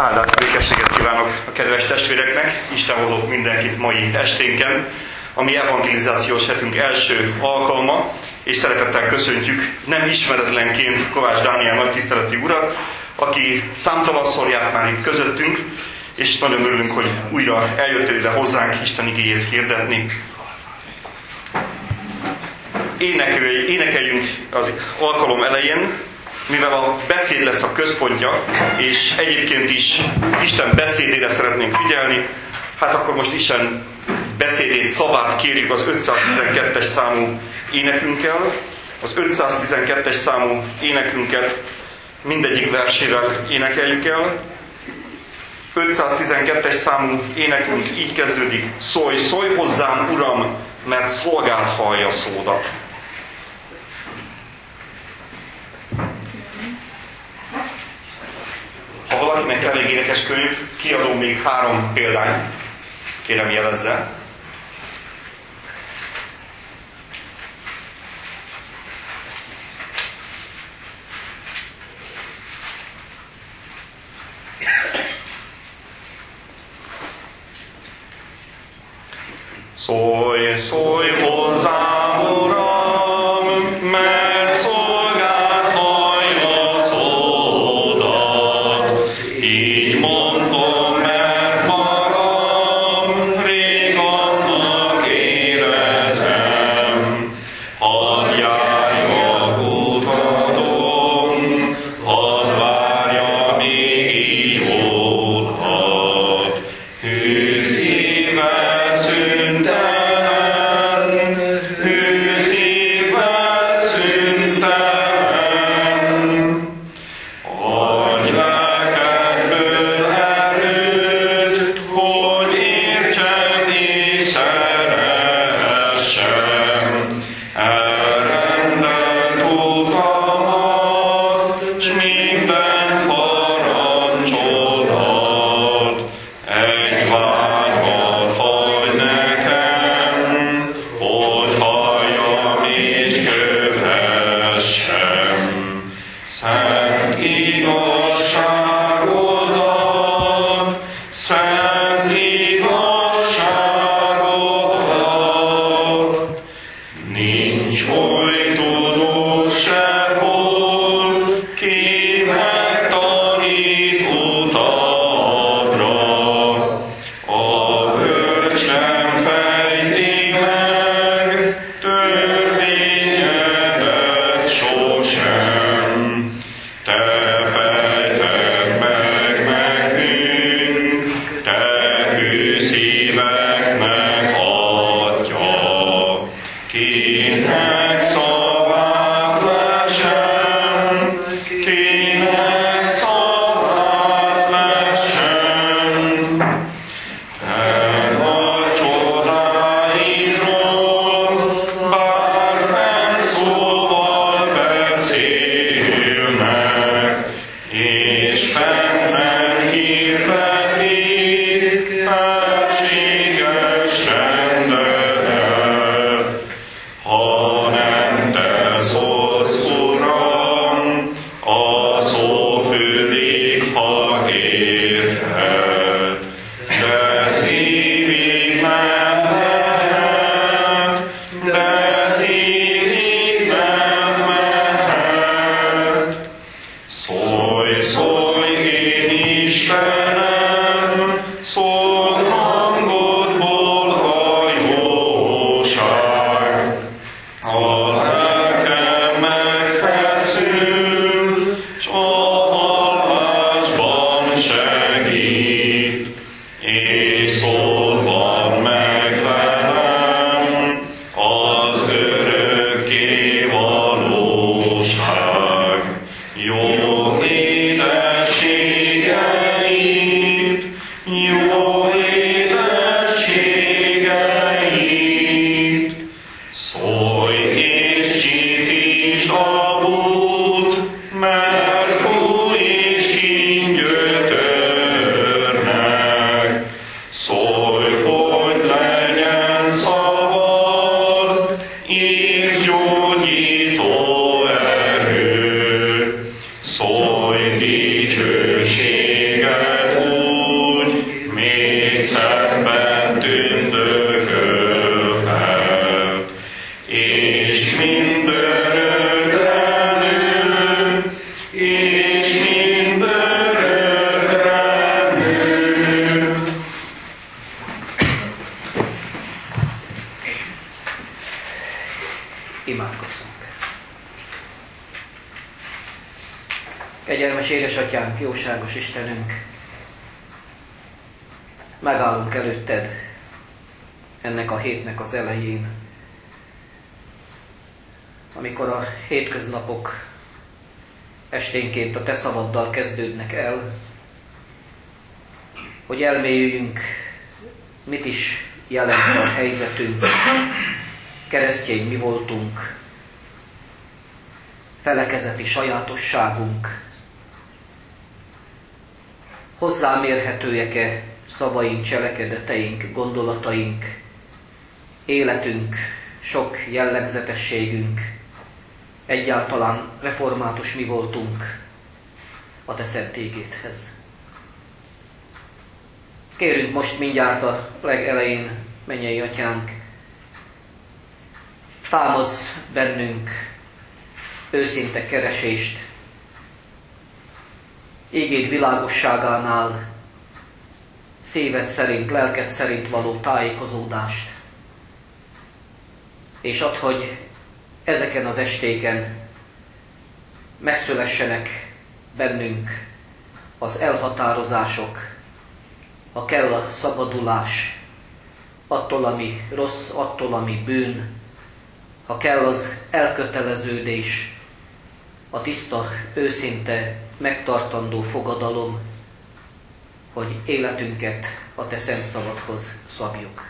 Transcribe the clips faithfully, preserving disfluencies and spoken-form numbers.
Áldás békességet kívánok a kedves testvéreknek, Isten hozott mindenkit mai esténken, a mi evangelizációs hetünk első alkalma, és szeretettel köszöntjük nem ismeretlenként Kovács Dániel nagytiszteleti urat, aki számtalanszor járt már itt közöttünk, és nagyon örülünk, hogy újra eljöttél ide hozzánk Isten igéjét hirdetni. Énekeljünk, énekeljünk az alkalom elején, mivel a beszéd lesz a központja, és egyébként is Isten beszédére szeretnénk figyelni, hát akkor most Isten beszédét, szavát kérjük az ötszáztizenkettes számú énekünkkel. Az ötszáztizenkettes számú énekünket mindegyik versével énekeljük el. ötszáztizenkettes számú énekünk így kezdődik: Szólj, szólj hozzám, Uram, mert szolgád hallja szódat. Ha valakinek elég énekes könyv, kiadom még három példányt, kérem jelezze. Szólj, szólj hozzám, Uram, mert szolgád hallja szódat. Így mondom, mert magam rég annak érezem. Hadd járjak utadon, hadd várja még így óthat. Hű szívvel szüntelen, hű szívvel szüntelen. Adj lelkedből erőt, hogy értsem és szeressem. Elrendelt utamat, s minden parancsodat. Egy vágyat hagy nekem, hogy halljam és kövessem. Szent igazságodat, szent igazságodat. Nincs oly tudó sehol, ki megtanít utadra. A bölcs nem fejti meg törvényedet sosem. Te fejted meg nekünk, te hű szíveknek Atya. Kinek szavát lessem, kinek szavát lessem. Te nagy csodáidról, bár fenn szóval beszélnek, és fennen hirdetik felséges rendedet. Ha nem te szólsz, Uram, a szó fülig, ha érted. De szívig nem mehet, de szívig nem mehet. Szólj, szólj, én Istenem, szólj hangodból a jóság. A lelkem megfeszül, s a hallásban segít, és szólban meg velem az örökké valóság. Jó édességeit, jó édességeit. Szólj és csípítsd a bút, mert hú és kín gyötörnek. Szólj, hogy legyen szabad, és gyógyító erő. Szólj dicsőséget jóságos Istenünk, megállunk előtted ennek a hétnek az elején, amikor a hétköznapok esténként a te szavaddal kezdődnek el, hogy elmélyüljünk, mit is jelent a helyzetünk, keresztény mi voltunk, felekezeti sajátosságunk, hozzámérhetőek-e szavaink, cselekedeteink, gondolataink, életünk, sok jellegzetességünk, egyáltalán református mi voltunk a te szent égédhez. Kérünk most mindjárt a legelején, mennyei atyánk, támaszz bennünk őszinte keresést, ígéd világosságánál, szíved szerint, lelked szerint való tájékozódást, és add, hogy ezeken az estéken megszülessenek bennünk az elhatározások, ha kell a szabadulás attól, ami rossz, attól, ami bűn, ha kell az elköteleződés, a tiszta, őszinte, megtartandó fogadalom, hogy életünket a te szent szavadhoz szabjuk.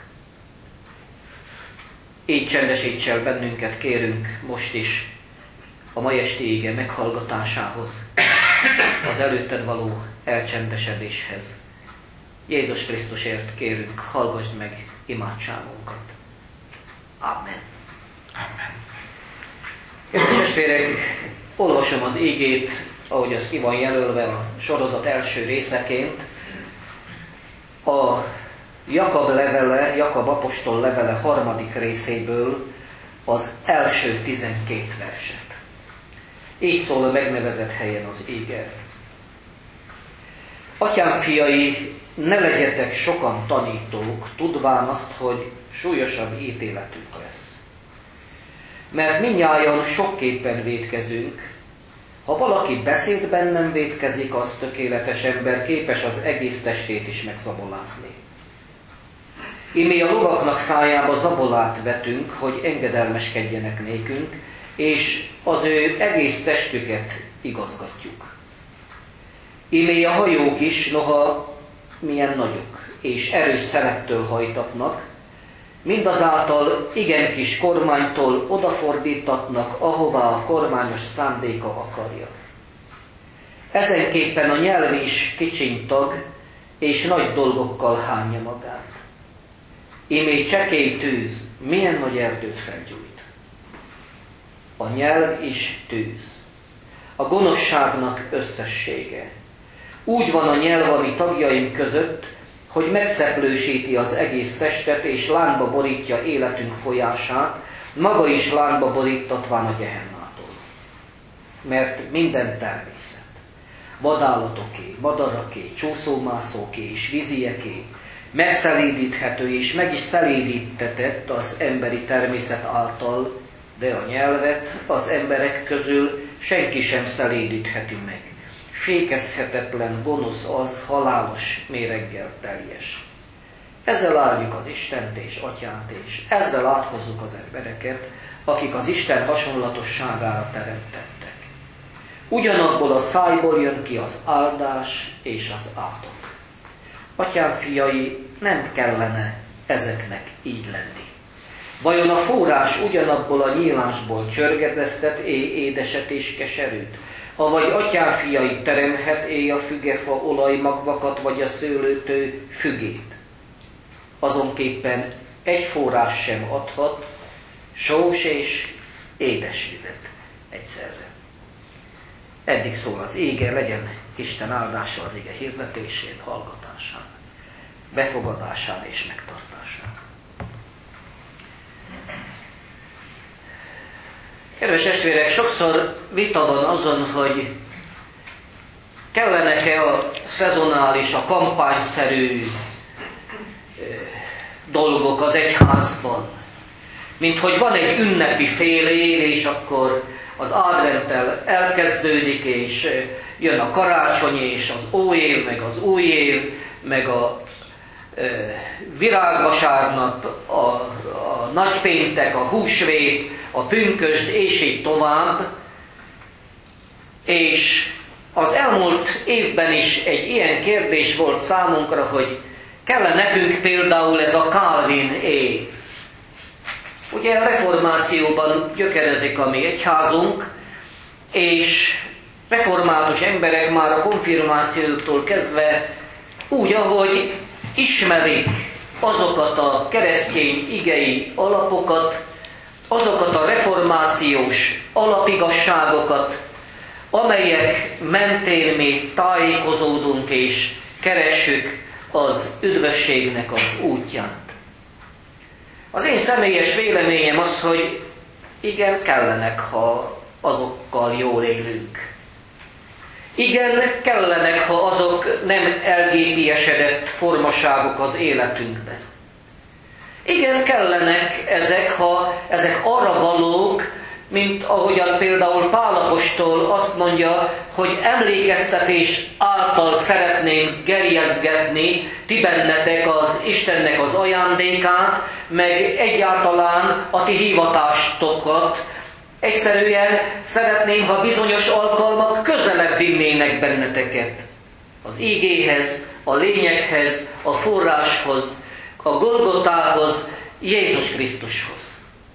Így csendesíts el bennünket, kérünk most is a mai esti ége meghallgatásához, az előtted való elcsendesedéshez. Jézus Krisztusért kérünk, hallgassd meg imádságunkat. Amen. Amen. Kedves testvérek, olvasom az ígét, ahogy az ki van jelölve a sorozat első részeként. A Jakab levele, Jakab apostol levele harmadik részéből az első tizenkét verset. Így szól a megnevezett helyen az íge. Atyám fiai, ne legyetek sokan tanítók, tudván azt, hogy súlyosabb ítéletünk lesz. Mert mindnyájan sokképpen vétkezünk. Ha valaki beszédben nem vétkezik, az tökéletes ember, képes az egész testét is megszabolázni. Imé a lovaknak szájába zabolát vetünk, hogy engedelmeskedjenek nékünk, és az ő egész testüket igazgatjuk. Imé a hajók is, noha milyen nagyok, és erős szelektől hajtatnak, mindazáltal igen kis kormánytól odafordítatnak, ahová a kormányos szándéka akarja. Ezenképpen a nyelv is kicsiny tag, és nagy dolgokkal hányja magát. Imé csekély tűz, milyen nagy erdőt felgyújt. A nyelv is tűz, a gonoszságnak összessége. Úgy van a nyelv a mi tagjaink között, hogy megszeplősíti az egész testet, és lánba borítja életünk folyását, maga is lánba borítatván a gyehennától. Mert minden természet, vadállatoké, madaraké, csúszómászóké és vízieké, megszelídíthető és meg is szelídítetett az emberi természet által, de a nyelvet az emberek közül senki sem szelídítheti meg. Fékezhetetlen, gonosz az, halálos méreggel teljes. Ezzel áldjuk az Istent és Atyát, és ezzel áthozzuk az embereket, akik az Isten hasonlatosságára teremtettek. Ugyanabból a szájból jön ki az áldás és az átok. Atyám fiai, nem kellene ezeknek így lenni. Vajon a forrás ugyanabból a nyílásból csörgedeztet éj édeset és keserűt? Avagy atyám fiai teremhet éj a fügefa olajmagvakat, vagy a szőlőtő fügét? Azonképpen egy forrás sem adhat sós és édes vizet egyszerre. Eddig szól az ége, legyen Isten áldása az ége hirdetésén, hallgatásán, befogadásán és megtartásán. Kedves testvérek, sokszor vita van azon, hogy kellenek-e a szezonális, a kampányszerű dolgok az egyházban. Mint hogy van egy ünnepi fél év, és akkor az adventtel elkezdődik, és jön a karácsony és az óév, meg az új év, meg a e, virágvasárnap, a, a nagypéntek, a húsvét, a pünkösd, és így tovább. És az elmúlt évben is egy ilyen kérdés volt számunkra, hogy kell nekünk például ez a Calvin év. Ugye a reformációban gyökerezik a mi egyházunk, és református emberek már a konfirmációktól kezdve úgy, ahogy ismerik azokat a keresztény igei alapokat, azokat a reformációs alapigasságokat, amelyek mentén mi tájékozódunk és keressük az üdvösségnek az útját. Az én személyes véleményem az, hogy igen, kellenek, ha azokkal jól élünk. Igen, kellenek, ha azok nem el gé pé-esedett formaságok az életünkben. Igen, kellenek ezek, ha ezek arra valók, mint ahogyan például Pál apostol azt mondja, hogy emlékeztetés által szeretném gerjezgetni ti bennetek az Istennek az ajándékát, meg egyáltalán a ti hivatástokat. Egyszerűen szeretném, ha bizonyos alkalmak közelebb vinnének benneteket az igéhez, a lényeghez, a forráshoz, a Golgotához, Jézus Krisztushoz.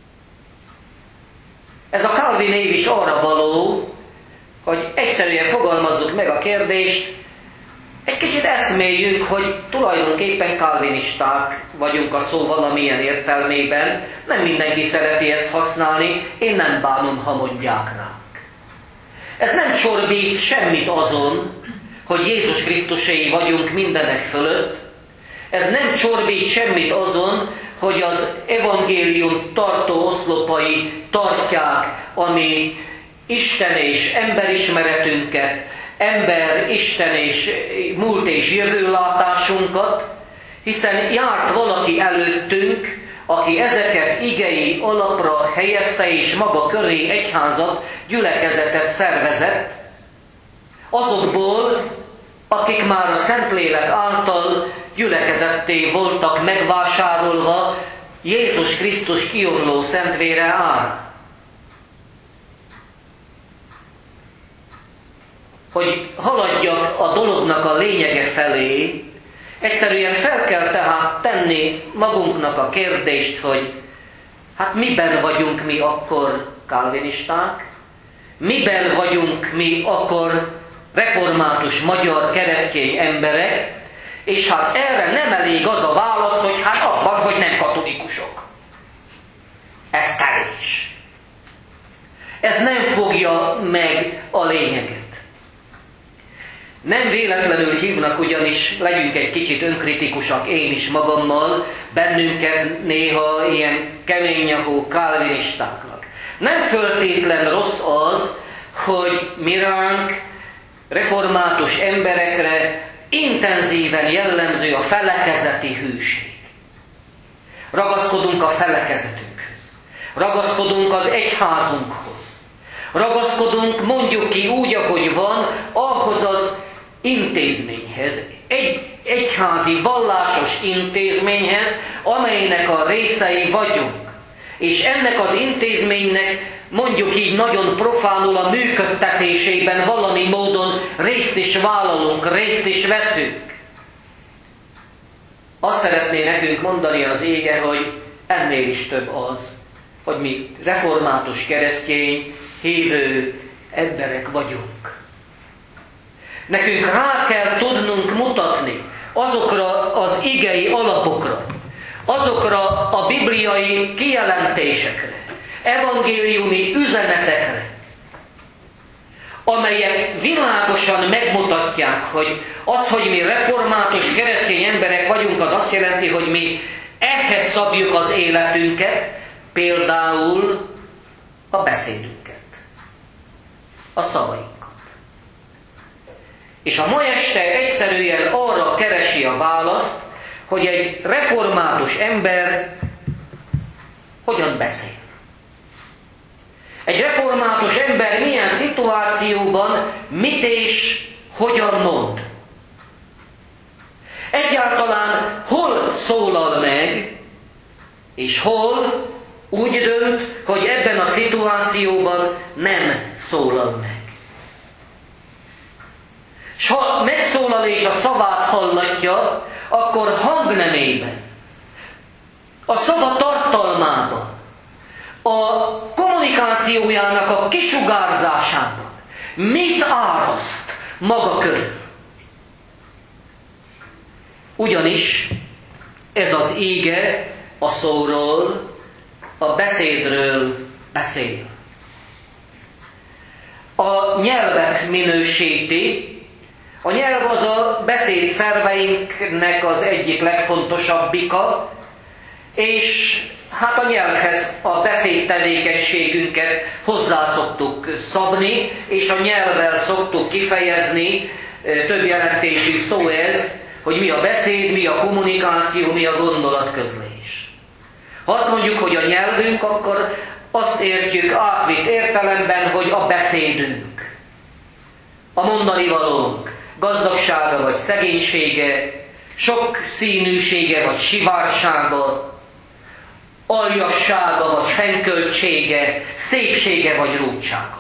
Ez a Calvin év is arra való, hogy egyszerűen fogalmazzuk meg a kérdést, egy kicsit eszméljünk, hogy tulajdonképpen kalvinisták vagyunk a szó valamilyen értelmében. Nem mindenki szereti ezt használni, én nem bánom, ha mondják ránk. Ez nem csorbít semmit azon, hogy Jézus Krisztuséi vagyunk mindenek fölött. Ez nem csorbít semmit azon, hogy az evangélium tartó oszlopai tartják, ami Isten és emberismeretünket, ember, Isten és múlt és jövőlátásunkat, hiszen járt valaki előttünk, aki ezeket igei alapra helyezte és maga köré egyházat, gyülekezetet szervezett, azokból, akik már a Szentlélek által gyülekezetté voltak megvásárolva Jézus Krisztus kiomló szentvére árán. Hogy haladjak a dolognak a lényege felé, egyszerűen fel kell tehát tenni magunknak a kérdést, hogy hát miben vagyunk mi akkor kalvinisták, miben vagyunk mi akkor református magyar keresztény emberek, és hát erre nem elég az a válasz, hogy hát abban, hogy nem katolikusok. Ez kevés. Ez nem fogja meg a lényeget. Nem véletlenül hívnak, ugyanis legyünk egy kicsit önkritikusak, én is magammal, bennünket néha ilyen keményahó kalvinistáknak. Nem föltétlen rossz az, hogy mi ránk, református emberekre intenzíven jellemző a felekezeti hűség. Ragaszkodunk a felekezetünkhöz. Ragaszkodunk az egyházunkhoz. Ragaszkodunk, mondjuk ki úgy, ahogy van, ahhoz az intézményhez, egy egyházi vallásos intézményhez, amelynek a részei vagyunk. És ennek az intézménynek mondjuk így nagyon profánul a működtetésében valami módon részt is vállalunk, részt is veszünk. Azt szeretné nekünk mondani az ége, hogy ennél is több az, hogy mi református keresztény, hívő emberek vagyunk. Nekünk rá kell tudnunk mutatni azokra az igei alapokra, azokra a bibliai kijelentésekre, evangéliumi üzenetekre, amelyek világosan megmutatják, hogy az, hogy mi református keresztény emberek vagyunk, az azt jelenti, hogy mi ehhez szabjuk az életünket, például a beszédünket, a szavainkat. És a ma este egyszerűen arra keresi a választ, hogy egy református ember hogyan beszél. Egy református ember milyen szituációban mit és hogyan mond. Egyáltalán hol szólal meg, és hol úgy dönt, hogy ebben a szituációban nem szólal meg. S ha megszólal és a szavát hallatja, akkor hangnemében, a szava tartalmában, a kommunikációjának a kisugárzásában mit áraszt maga körül. Ugyanis ez az íge a szóról, a beszédről beszél. A nyelvet minősíti. A nyelv az a beszédszerveinknek az egyik legfontosabbika, és hát a nyelvhez a beszédtevékenységünket hozzá szoktuk szabni, és a nyelvvel szoktuk kifejezni, több jelentésű szó ez, hogy mi a beszéd, mi a kommunikáció, mi a gondolatközlés. Ha azt mondjuk, hogy a nyelvünk, akkor azt értjük átvitt értelemben, hogy a beszédünk, a mondani valónk, gazdagsága vagy szegénysége, sok színűsége vagy sivársága, aljassága vagy fennköltsége, szépsége vagy rúdsága.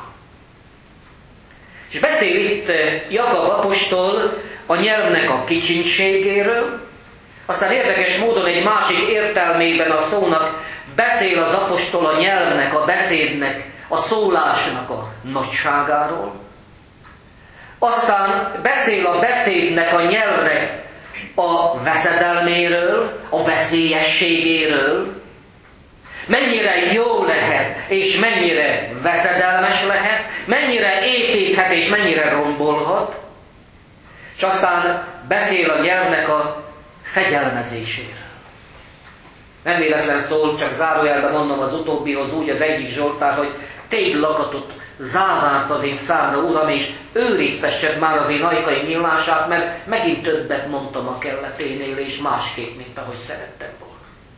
És beszél itt Jakab apostol a nyelvnek a kicsinségéről, aztán érdekes módon egy másik értelmében a szónak beszél az apostol a nyelvnek, a beszédnek, a szólásnak a nagyságáról. Aztán beszél a beszédnek, a nyelvnek a veszedelméről, a veszélyességéről, mennyire jó lehet, és mennyire veszedelmes lehet, mennyire építhet, és mennyire rombolhat, és aztán beszél a nyelvnek a fegyelmezéséről. Nem véletlen szól, csak zárójelben mondom az utóbbihoz úgy az egyik Zsoltár, hogy tégy lakatot závárt az én számra, Uram, és őriztessed már az én ajkai nyílását, mert megint többet mondtam a kelleténél, és másképp, mint ahogy szerettem volna.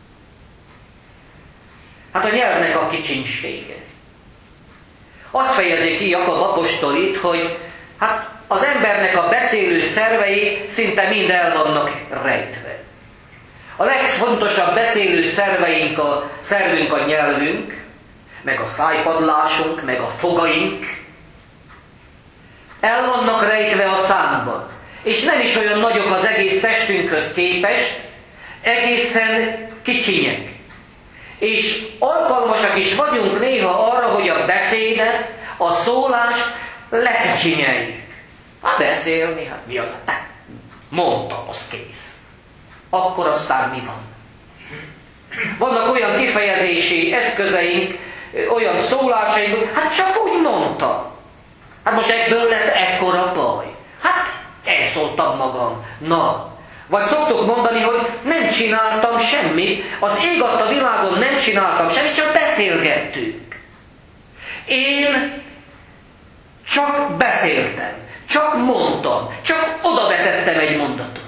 Hát a nyelvnek a kicsinsége. Azt fejezi ki Jakab apostol itt, hogy hát az embernek a beszélő szervei szinte mind el vannak rejtve. A legfontosabb beszélő szerveink a, szervünk a nyelvünk, meg a szájpadlásunk, meg a fogaink. El vannak rejtve a számban. És nem is olyan nagyok az egész testünkhöz képest, egészen kicsinyek. És alkalmasak is vagyunk néha arra, hogy a beszédet, a szólást lekicsinyeljük. Hát beszélni, hát mi az? Mondtam, az kész. Akkor aztán mi van? Vannak olyan kifejezési eszközeink, olyan szólásaink, hát csak úgy mondtam. Hát most ebből lett ekkora baj. Hát elszóltam magam. Na. Vagy szoktuk mondani, hogy nem csináltam semmit, az ég adta világon nem csináltam semmit, csak beszélgettünk. Én csak beszéltem, csak mondtam, csak odavetettem egy mondatot.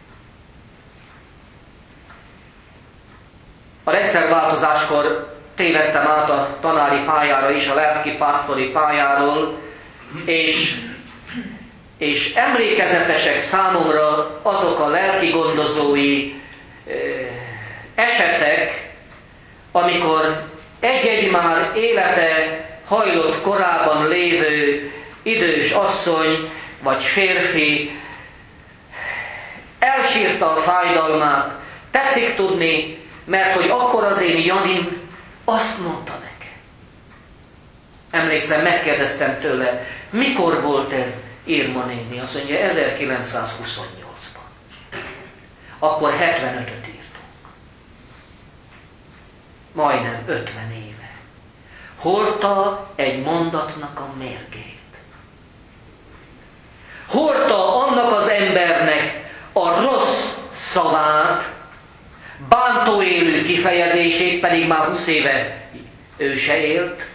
A rendszerváltozáskor tévedtem át a tanári pályára is, a lelkipásztori pályáról, és, és emlékezetesek számomra azok a lelkigondozói esetek, amikor egy-egy már élete hajlott korában lévő idős asszony vagy férfi elsírta a fájdalmát. Tetszik tudni, mert hogy akkor az én Janim azt mondta nekem. Emlékszem, megkérdeztem tőle, mikor volt ez, Irma néni? Azt mondja, ezerkilencszázhuszonnyolcban. Akkor hetvenötöt írtunk. Majdnem ötven éve. Hordta egy mondatnak a mérgét. Hordta annak az embernek a rossz szavát, bántó élő kifejezését, pedig már húsz éve ő se élt,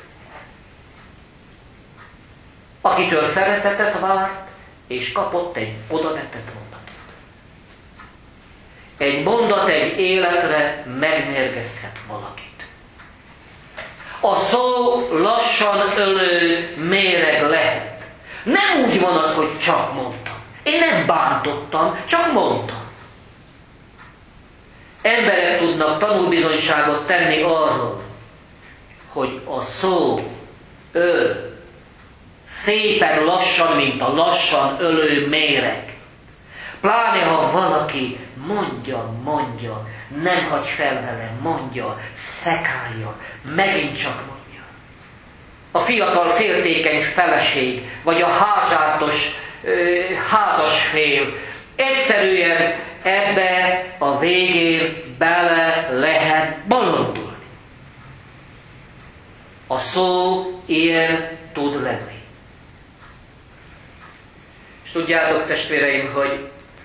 akitől szeretetet várt, és kapott egy odavetett mondatot. Egy mondat egy életre megmérgezhet valakit. A szó lassan ölő méreg lehet. Nem úgy van az, hogy csak mondtam. Én nem bántottam, csak mondtam. Emberek tudnak tanúbizonyságot tenni arról, hogy a szó öl szépen lassan, mint a lassan ölő méreg. Pláne, ha valaki mondja, mondja, nem hagy fel vele, mondja, szekálja, megint csak mondja. A fiatal féltékeny feleség, vagy a házsátos ö, házasfél egyszerűen ebbe a végén bele lehet bolondulni. A szó ilyen tud lenni. És tudjátok, testvéreim, hogy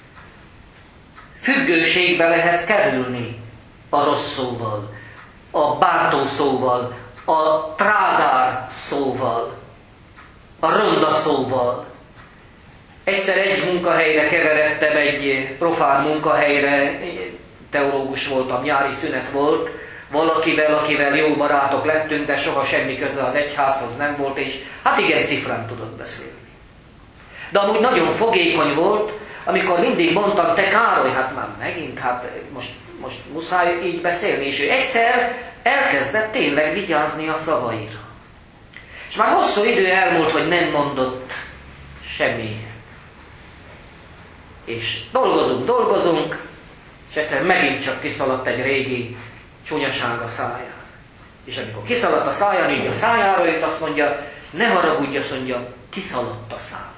függőségbe lehet kerülni a rossz szóval, a bántó szóval, a trágár szóval, a ronda szóval. Egyszer egy munkahelyre keveredtem, egy profán munkahelyre, teológus voltam, nyári szünet volt, valakivel, akivel jó barátok lettünk, de soha semmi köze az egyházhoz nem volt, és hát igen, cifrán tudott beszélni. De amúgy nagyon fogékony volt, amikor mindig mondtam, te Károly, hát már megint, hát most, most muszáj így beszélni, és ő egyszer elkezdett tényleg vigyázni a szavaira. És már hosszú idő elmúlt, hogy nem mondott semmi. És dolgozunk, dolgozunk, és egyszer megint csak kiszaladt egy régi csúnyaság a száján. És amikor kiszaladt a száján, így a szájára jött, azt mondja, ne haragudj, azt mondja, kiszaladt a számon.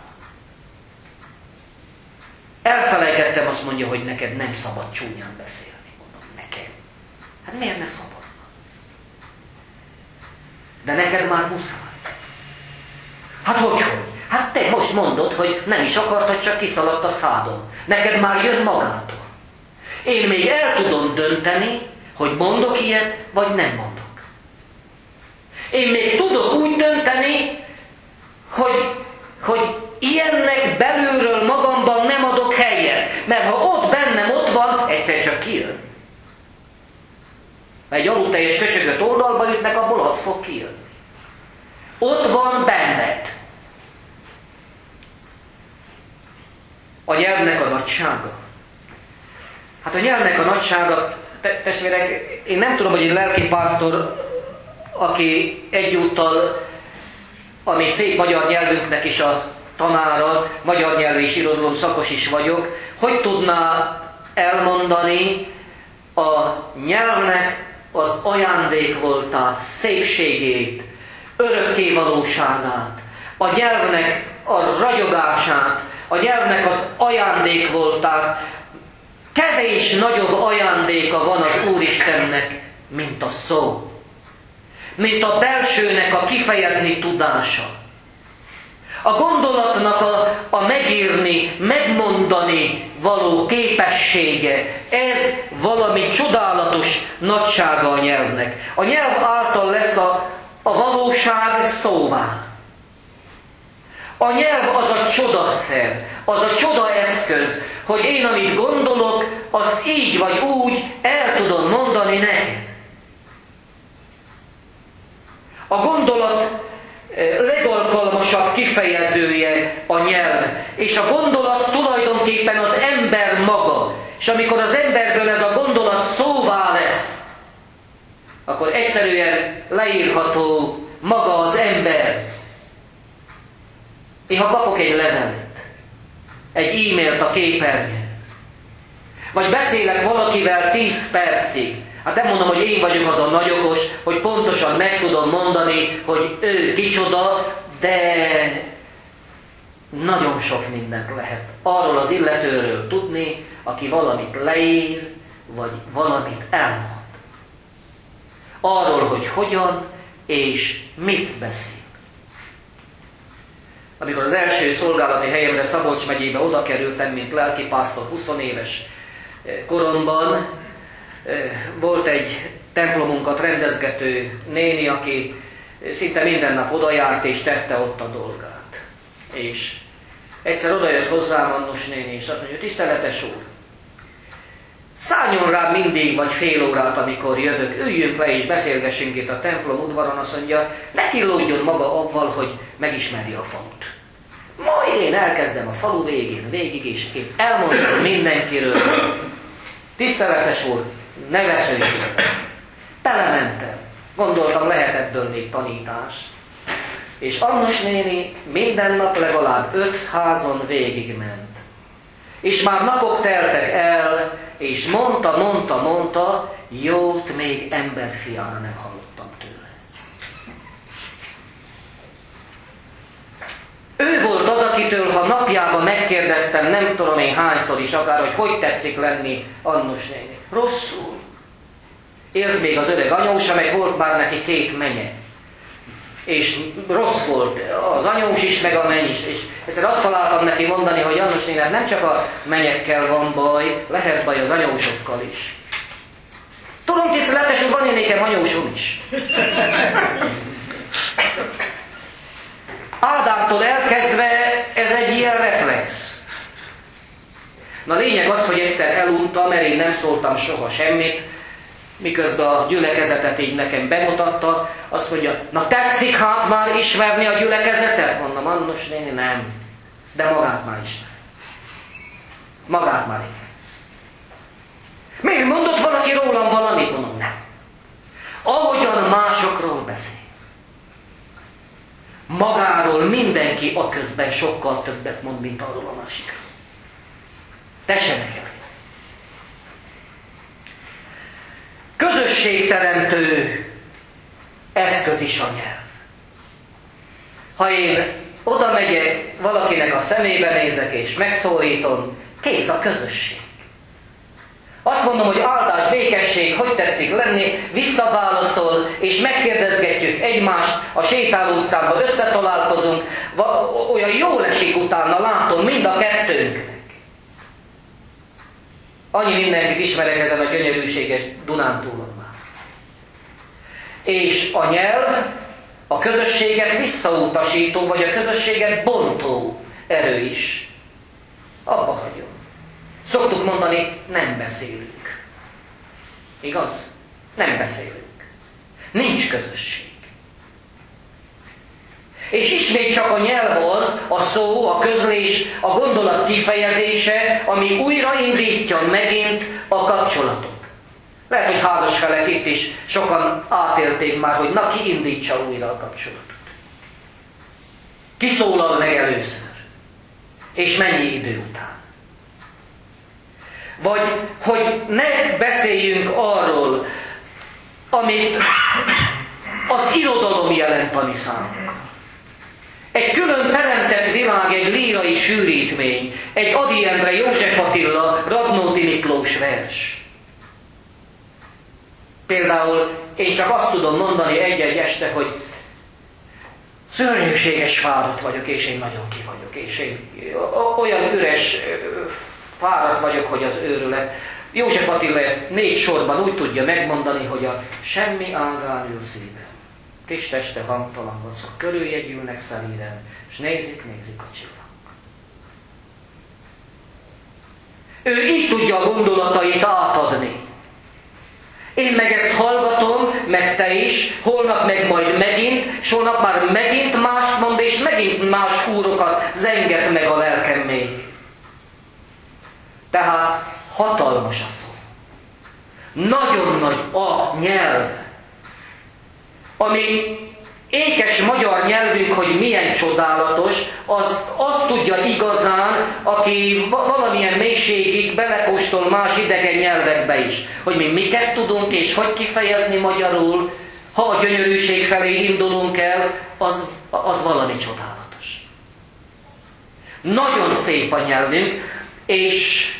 Elfelejtettem, azt mondja, hogy neked nem szabad csúnyán beszélni. Mondom, nekem? Hát miért ne szabadna? De neked már muszáj. Hát hogy, hogy? Hát te most mondod, hogy nem is akartad, csak kiszaladt a szádon. Neked már jön magától. Én még el tudom dönteni, hogy mondok ilyet, vagy nem mondok. Én még tudok úgy dönteni, hogy, hogy ilyennek belülről magamban nem adok helyet. Mert ha ott bennem ott van, egyszer csak kijön. Egy alulteljes köcsögött oldalba ütnek, abból az fog kijönni. Ott van benned. A nyelvnek a nagysága. Hát a nyelvnek a nagysága, te, testvérek, én nem tudom, hogy egy lelkipásztor, aki egyúttal, ami szép magyar nyelvünknek is a tanára, magyar nyelvű és irodalom szakos is vagyok, hogy tudná elmondani a nyelvnek az ajándékvoltát, szépségét, örökkévalóságát, a nyelvnek a ragyogását, a nyelvnek az ajándékvoltát. Kevés nagyobb ajándéka van az Úristennek, mint a szó. Mint a belsőnek a kifejezni tudása. A gondolatnak a, a megírni, megmondani való képessége. Ez valami csodálatos nagysága a nyelvnek. A nyelv által lesz a, a valóság szóvá. A nyelv az a csodaszer, az a csodaeszköz, hogy én, amit gondolok, azt így vagy úgy el tudom mondani neked. A gondolat legalkalmasabb kifejezője a nyelv, és a gondolat tulajdonképpen az ember maga. És amikor az emberből ez a gondolat szóvá lesz, akkor egyszerűen leírható maga az ember. Én ha kapok egy levelet, egy e-mailt a képernyőn, vagy beszélek valakivel tíz percig, hát nem mondom, hogy én vagyok az a nagy okos, hogy pontosan meg tudom mondani, hogy ő kicsoda, de nagyon sok mindent lehet arról az illetőről tudni, aki valamit leír, vagy valamit elmond. Arról, hogy hogyan és mit beszél. Amikor az első szolgálati helyemre Szabolcs megyébe oda kerültem, mint lelkipásztor húsz éves koromban, volt egy templomunkat rendezgető néni, aki szinte minden nap odajárt és tette ott a dolgát. És egyszer odajött hozzám Annus néni, és azt mondja, tiszteletes úr, Szálljon rá mindig, vagy fél órát, amikor jövök, üljünk le és beszélgessünk itt a templom udvaron, azt mondja, ne killódjon maga avval, hogy megismeri a falut. Majd én elkezdem a falu végén, végig, és én elmondom mindenkiről. Tiszteletes úr, ne vesződjön. Belementem. Gondoltam, lehet ebből még tanítás. És Annas néni minden nap legalább öt házon végigment. És már napok teltek el, és mondta, mondta, mondta, jót még emberfiára nem hallottam tőle. Ő volt az, akitől, ha napjában megkérdeztem, nem tudom én hányszor is akár, hogy hogy tetszik lenni Annus néni. Rosszul. Élt még az öreg anyósa, meg volt már neki két menye. És rossz volt az anyós is, meg a menny is. És egyszer azt találtam neki mondani, hogy Annus néni, nem csak a menyekkel van baj, lehet baj az anyósokkal is. Tudom, tiszteletes, hogy van én nekem anyósom is. Ádámtól elkezdve ez egy ilyen reflex. Na lényeg az, hogy egyszer eluntam, mert én nem szóltam soha semmit, miközben a gyülekezetet így nekem bemutatta, azt mondja, na tetszik hát már ismerni a gyülekezetet? Mondom, Annus néni, nem. De magát már ismer. Magát már igen. Miért mondott valaki rólam valamit? Mondom, nem. Ahogyan másokról beszél. Magáról mindenki a közben sokkal többet mond, mint arról a másikról. Tessenek el. Közösségteremtő eszköz is a nyelv. Ha én oda megyek, valakinek a szemébe nézek és megszólítom, kész a közösség. Azt mondom, hogy áldás, békesség, hogy tetszik lenni, visszaválaszol, és megkérdezgetjük egymást, a sétáló utcában összetalálkozunk, olyan jól esik utána, látom, mind a kettőnknek. Annyi mindenkit ismerek ezen a gyönyörűséges Dunántúlon már. És a nyelv a közösséget visszautasító, vagy a közösséget bontó erő is. Abba hagyom. Szoktuk mondani, nem beszélünk. Igaz? Nem beszélünk. Nincs közösség. És ismét csak a nyelv az, a szó, a közlés, a gondolat kifejezése, ami újraindítja megint a kapcsolatot. Lehet, hogy házasfelek itt is sokan átélték már, hogy na ki indítsa újra a kapcsolatot. Ki szólal meg először? És mennyi idő után? Vagy hogy ne beszéljünk arról, amit az irodalom jelent a mi számunkra. Egy külön teremtett világ, egy lírai sűrítmény, egy Ady Endre, József Attila, Radnóti Miklós vers. Például én csak azt tudom mondani egy-egy este, hogy szörnyűséges fáradt vagyok, és én nagyon ki vagyok, és én olyan üres fáradt vagyok, hogy az őrület. József Attila ezt négy sorban úgy tudja megmondani, hogy a semmi ágán ül szívem. Kis teste hangtalan vacak, körüljegyülnek szelíren, és nézik, nézik a csillagok. Ő így tudja a gondolatait átadni. Én meg ezt hallgatom, meg te is, holnap meg majd megint, és holnap már megint más mond, és megint más húrokat zenget meg a lelkem mélyén. Tehát hatalmas a szó. Nagyon nagy a nyelv. Ami ékes magyar nyelvünk, hogy milyen csodálatos, az azt tudja igazán, aki valamilyen mélységig belekóstol más idegen nyelvekbe is, hogy mi miket tudunk és hogy kifejezni magyarul, ha a gyönyörűség felé indulunk el, az, az valami csodálatos. Nagyon szép a nyelvünk, és,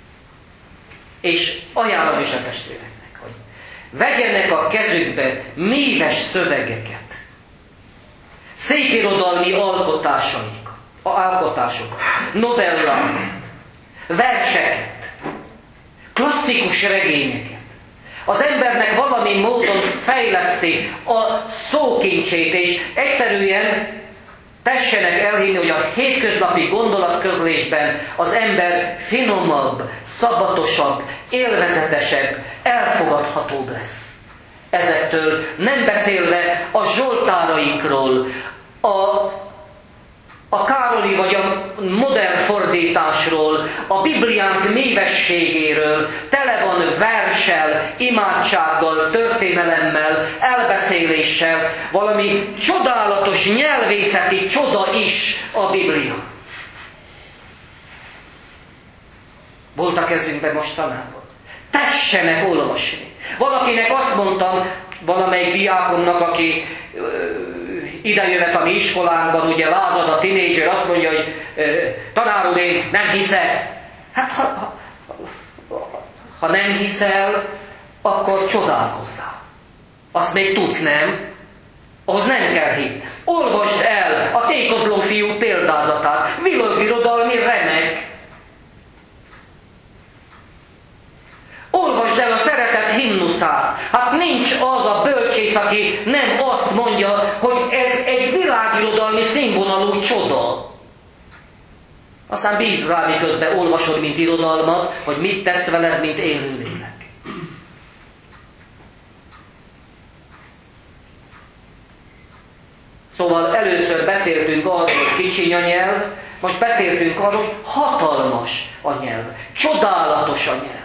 és ajánlom is a testvéreknek, hogy vegyenek a kezükbe míves szövegeket, szépirodalmi alkotásaikat, alkotásokat, novellákat, verseket, klasszikus regényeket. Az embernek valami módon fejleszti a szókincsét, és egyszerűen Tessenek elhinni, hogy a hétköznapi gondolatközlésben az ember finomabb, szabatosabb, élvezetesebb, elfogadhatóbb lesz. Ezektől nem beszélve a zsoltárainkról, a, a Károli vagy a modern fordításról, a Bibliánk mélyességéről, tele van verssel, imádsággal, történelemmel, elbeszéléssel, valami csodálatos nyelvészeti csoda is a Biblia. Volt a kezünkben mostanában. Tessenek olvasni. Valakinek azt mondtam, valamelyik diákomnak, aki idejövet a mi iskolánkban, ugye lázad a tinédzser, azt mondja, hogy tanár úr, én nem hiszek. Hát ha, ha, ha nem hiszel, akkor csodálkozzál. Azt még tudsz, nem? Ahhoz nem kell hinni. Olvasd el a tékozló fiú példázatát. Világirodalmi remek. Olvasd el a szeretet himnuszát. Hát nincs az a bölcsész, aki nem azt mondja, hogy ez egy világirodalmi színvonalú csoda. Aztán bízd rá, miközben olvasod, mint irodalmat, hogy mit tesz veled, mint élőlélek. Szóval először beszéltünk arról, hogy kicsi a nyelv, most beszéltünk arról, hogy hatalmas a nyelv, csodálatos a nyelv.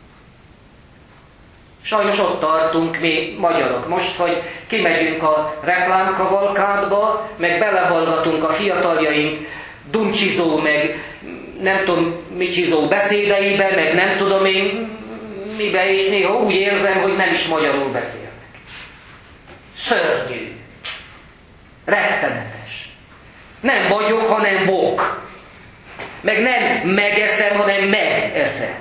Sajnos ott tartunk mi magyarok most, hogy kimegyünk a reklámkavalkádba, meg belehallgatunk a fiataljaink dumcsizó, meg nem tudom micsizó beszédeibe, meg nem tudom én mibe, és néha úgy érzem, hogy nem is magyarul beszélnek. Szörnyű. Rettenetes. Nem vagyok, hanem vok. Meg nem megeszem, hanem megeszem.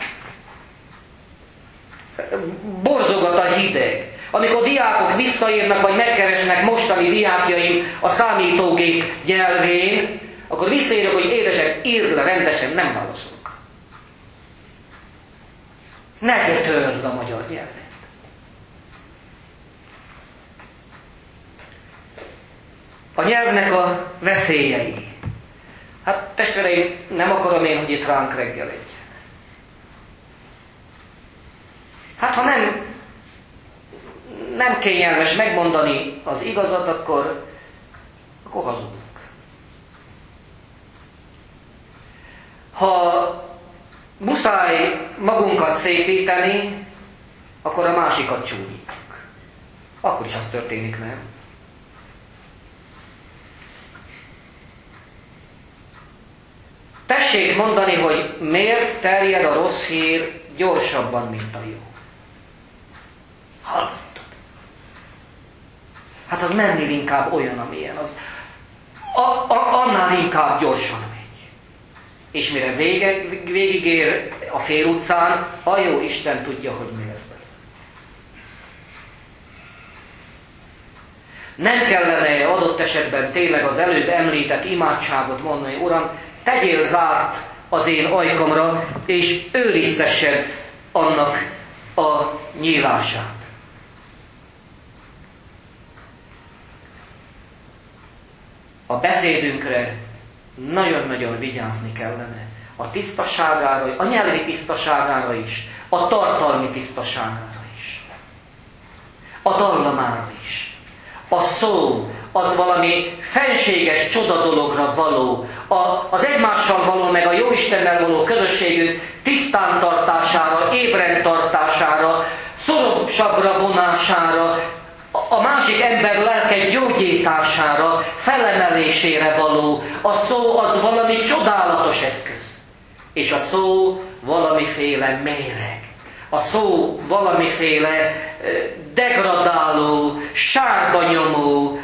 Borzogat a hideg. Amikor diákok visszaírnak, vagy megkeresnek mostani diákjaim a számítógép nyelvén, akkor visszaírok, hogy édesek, írd le rendesen, nem válaszolok. Ne törd a magyar nyelvet. A nyelvnek a veszélyei. Hát testvéreim, nem akarom én, hogy itt ránk reggel egy. Hát ha nem, nem kényelmes megmondani az igazat, akkor, akkor hazudunk. Ha muszáj magunkat szépíteni, akkor a másikat csúnyítjuk. Akkor is az történik meg. Tessék mondani, hogy miért terjed a rossz hír gyorsabban, mint a jó. Hallottad? Hát az mennél inkább olyan, amilyen. Az a, a, annál inkább gyorsan megy. És mire vége, végigér a félutcán, a jó Isten tudja, hogy mi lesz belőle. Nem kellene adott esetben tényleg az előbb említett imádságot mondani, Uram, tegyél zárt az én ajkamra, és őriztessed annak a nyílását. A beszédünkre nagyon-nagyon vigyázni kellene. A tisztaságára, a nyelvi tisztaságára is, a tartalmi tisztaságára is, a dallamára is. A szó az valami fenséges csoda dologra való, a, az egymással való, meg a Jóistennel való közösségünk tisztán tartására, ébren tartására, szorosabbra vonására, a másik ember lelke gyógyítására, felemelésére való. A szó az valami csodálatos eszköz. És a szó valamiféle méreg. A szó valamiféle degradáló, sárganyomó,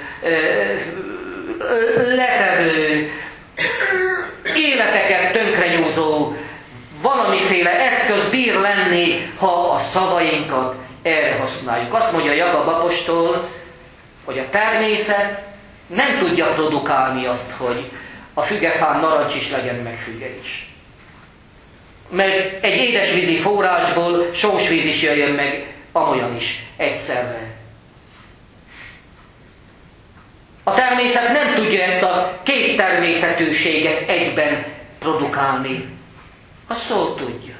letevő, életeket tönkrenyúzó valamiféle eszköz bír lenni, ha a szavainkat erre használjuk. Azt mondja Jakab apostol, hogy a természet nem tudja produkálni azt, hogy a fügefán narancs is legyen, meg füge is. Meg egy édesvízi forrásból sós víz is jöjjön meg, amolyan is egyszerre. A természet nem tudja ezt a két természetűséget egyben produkálni. A szó tudja.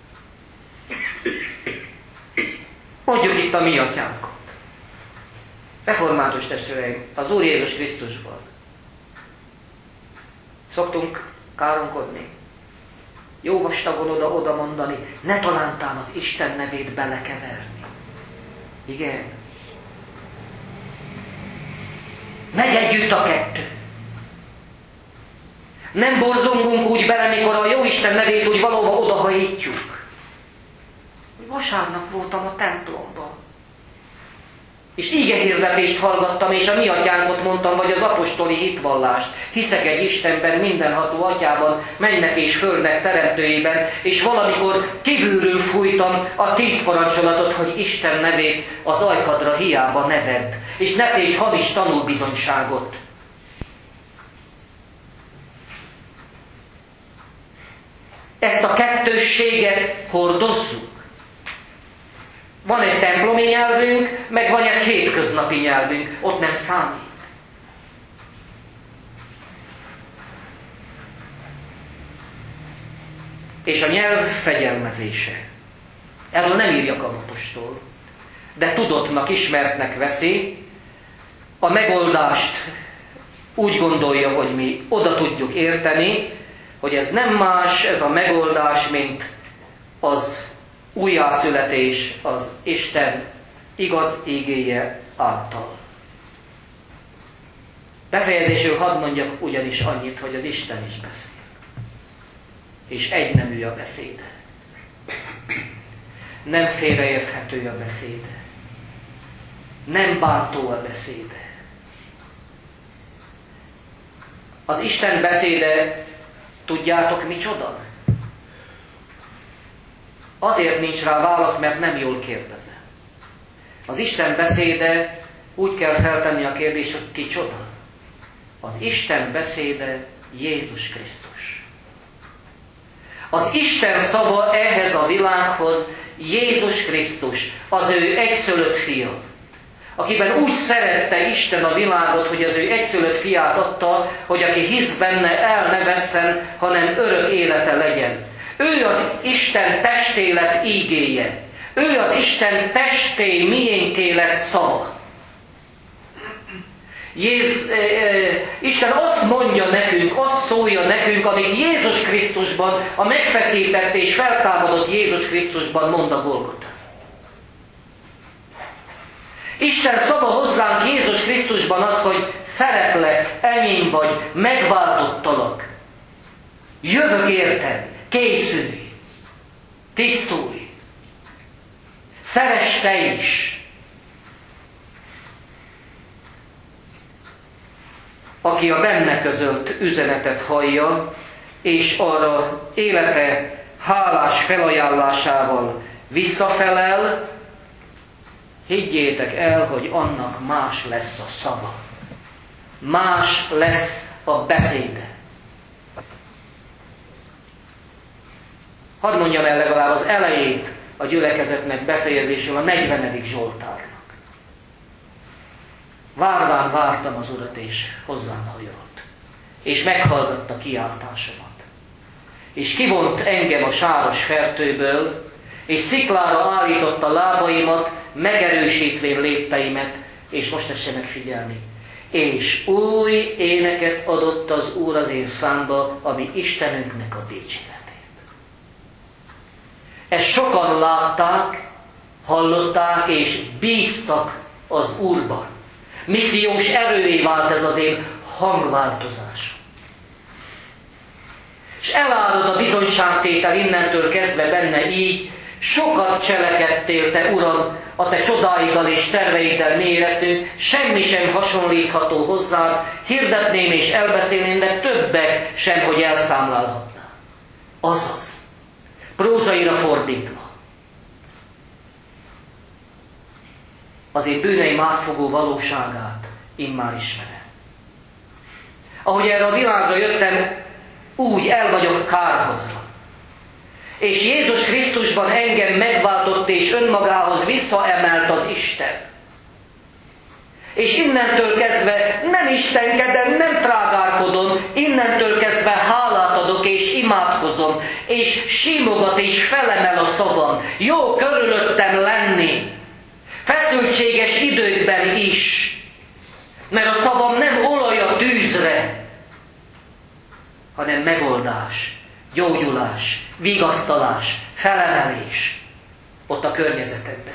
Mondjuk itt a mi atyánkot. Református testvéreim, az Úr Jézus Krisztusban. Szoktunk káromkodni. Jó vastagon oda-oda mondani, ne talántán az Isten nevét belekeverni. Igen. Megy együtt a kettő. Nem borzongunk úgy bele, mikor a Jóisten nevét úgy valóban odahajítjuk. Vasárnap voltam a templomban. És igehirdetést hallgattam, és a mi atyánkot mondtam, vagy az apostoli hitvallást. Hiszek egy Istenben, mindenható atyában, mennek és földnek teremtőjében, és valamikor kívülről fújtam a tíz parancsolatot, hogy Isten nevét az ajkadra hiába ne vedd, és ne tégy hamis tanúbizonyságot. Ezt a kettősséget hordozzuk. Van egy templomi nyelvünk, meg van egy hétköznapi nyelvünk. Ott nem számít. És a nyelv fegyelmezése. Erről nem írja apostol. De tudottnak, ismertnek veszi, a megoldást úgy gondolja, hogy mi oda tudjuk érteni, hogy ez nem más, ez a megoldás, mint az újjászületés az Isten igaz ígéje által. Befejezésül hadd mondjak ugyanis annyit, hogy az Isten is beszél. És egynemű a beszéde. Nem félreérthető a beszéde. Nem bántó a beszéde. Az Isten beszéde, tudjátok micsoda? Azért nincs rá válasz, mert nem jól kérdezem. Az Isten beszéde, úgy kell feltenni a kérdést, hogy kicsoda? Az Isten beszéde Jézus Krisztus. Az Isten szava ehhez a világhoz Jézus Krisztus, az ő egyszülött fia, akiben úgy szerette Isten a világot, hogy az ő egyszülött fiát adta, hogy aki hisz benne, el ne vesszen, hanem örök élete legyen. Ő az Isten testélet ígéje. Ő az Isten testé miénké lett szava. Jézus, e, e, Isten azt mondja nekünk, azt szólja nekünk, amit Jézus Krisztusban, a megfeszített és feltámadott Jézus Krisztusban mond a Golgotán. Isten szava hozzánk Jézus Krisztusban az, hogy szeretlek, enyém vagy, megváltottalak. Jövök érted, készülj, tisztulj, szeress te is. Aki a benne közölt üzenetet hallja, és arra élete hálás felajánlásával visszafelel, higgyétek el, hogy annak más lesz a szava. Más lesz a beszéde. Hadd mondjam el legalább az elejét a gyülekezetnek befejezésül a negyvenedik Zsoltárnak. Várván vártam az Urat, és hozzám hajolt. És meghallgatta kiáltásomat. És kivont engem a sáros fertőből, és sziklára állította lábaimat, megerősítvén lépteimet, és most tessenek figyelni. És új éneket adott az Úr az én számba, ami Istenünknek a dicséretét. Ezt sokan látták, hallották, és bíztak az Úrban. Missziós erővé vált ez az én hangváltozásom. És elárad a bizonyságtétel innentől kezdve benne így, sokat cselekedtél te, Uram, a te csodáiddal és terveiddel méretű, semmi sem hasonlítható hozzád, hirdetném és elbeszélném, de többek sem, hogy elszámlálhatnám. Azaz, prózaira fordítva. Az én bűneim átfogó valóságát immár ismerem. Ahogy erre a világra jöttem, úgy el vagyok kárhozva. És Jézus Krisztusban engem megváltott és önmagához visszaemelt az Isten. És innentől kezdve nem istenkedem, nem trágárkodom, innentől kezdve hálát adok és imádkozom, és simogat és felemel a szavam. Jó körülöttem lenni, feszültséges időkben is, mert a szavam nem olaj a tűzre, hanem megoldás, gyógyulás, vigasztalás, felemelés ott a környezetedben.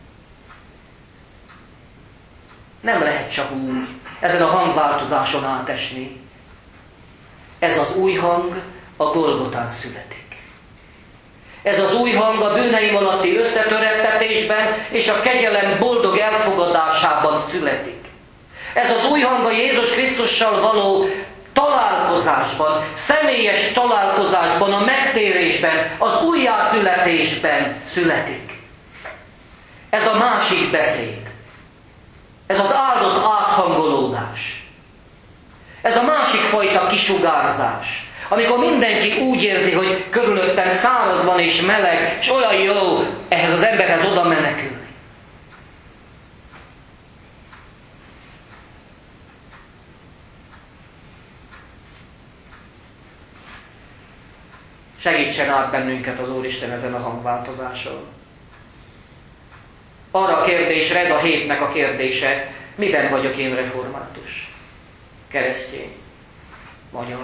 Nem lehet csak úgy ezen a hangváltozáson átesni. Ez az új hang a Golgotán születik. Ez az új hang a bűneim alatti összetörettetésben és a kegyelem boldog elfogadásában születik. Ez az új hang a Jézus Krisztussal való találkozásban, személyes találkozásban, a megtérésben, az újjászületésben születik. Ez a másik beszéd. Ez az áldott áthangolódás. Ez a másik fajta kisugárzás. Amikor mindenki úgy érzi, hogy körülöttem száraz van és meleg, és olyan jó ehhez az emberhez oda menekülni. Segítsen át bennünket az Úristen ezen a hangváltozáson. Arra a kérdésre, ez a hétnek a kérdése, miben vagyok én református? Keresztény? Magyar?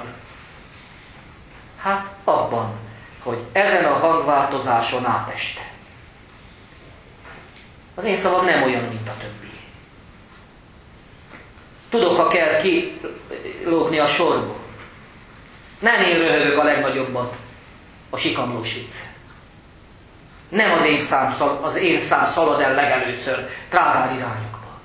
Hát abban, hogy ezen a hangváltozáson átestem. Az én szavam nem olyan, mint a többi. Tudok, ha kell kilógni a sorból. Nem én röhögök a legnagyobbat a sikamlós viccen. Nem az én szám, az én szám szalad el legelőször trágár irányokba.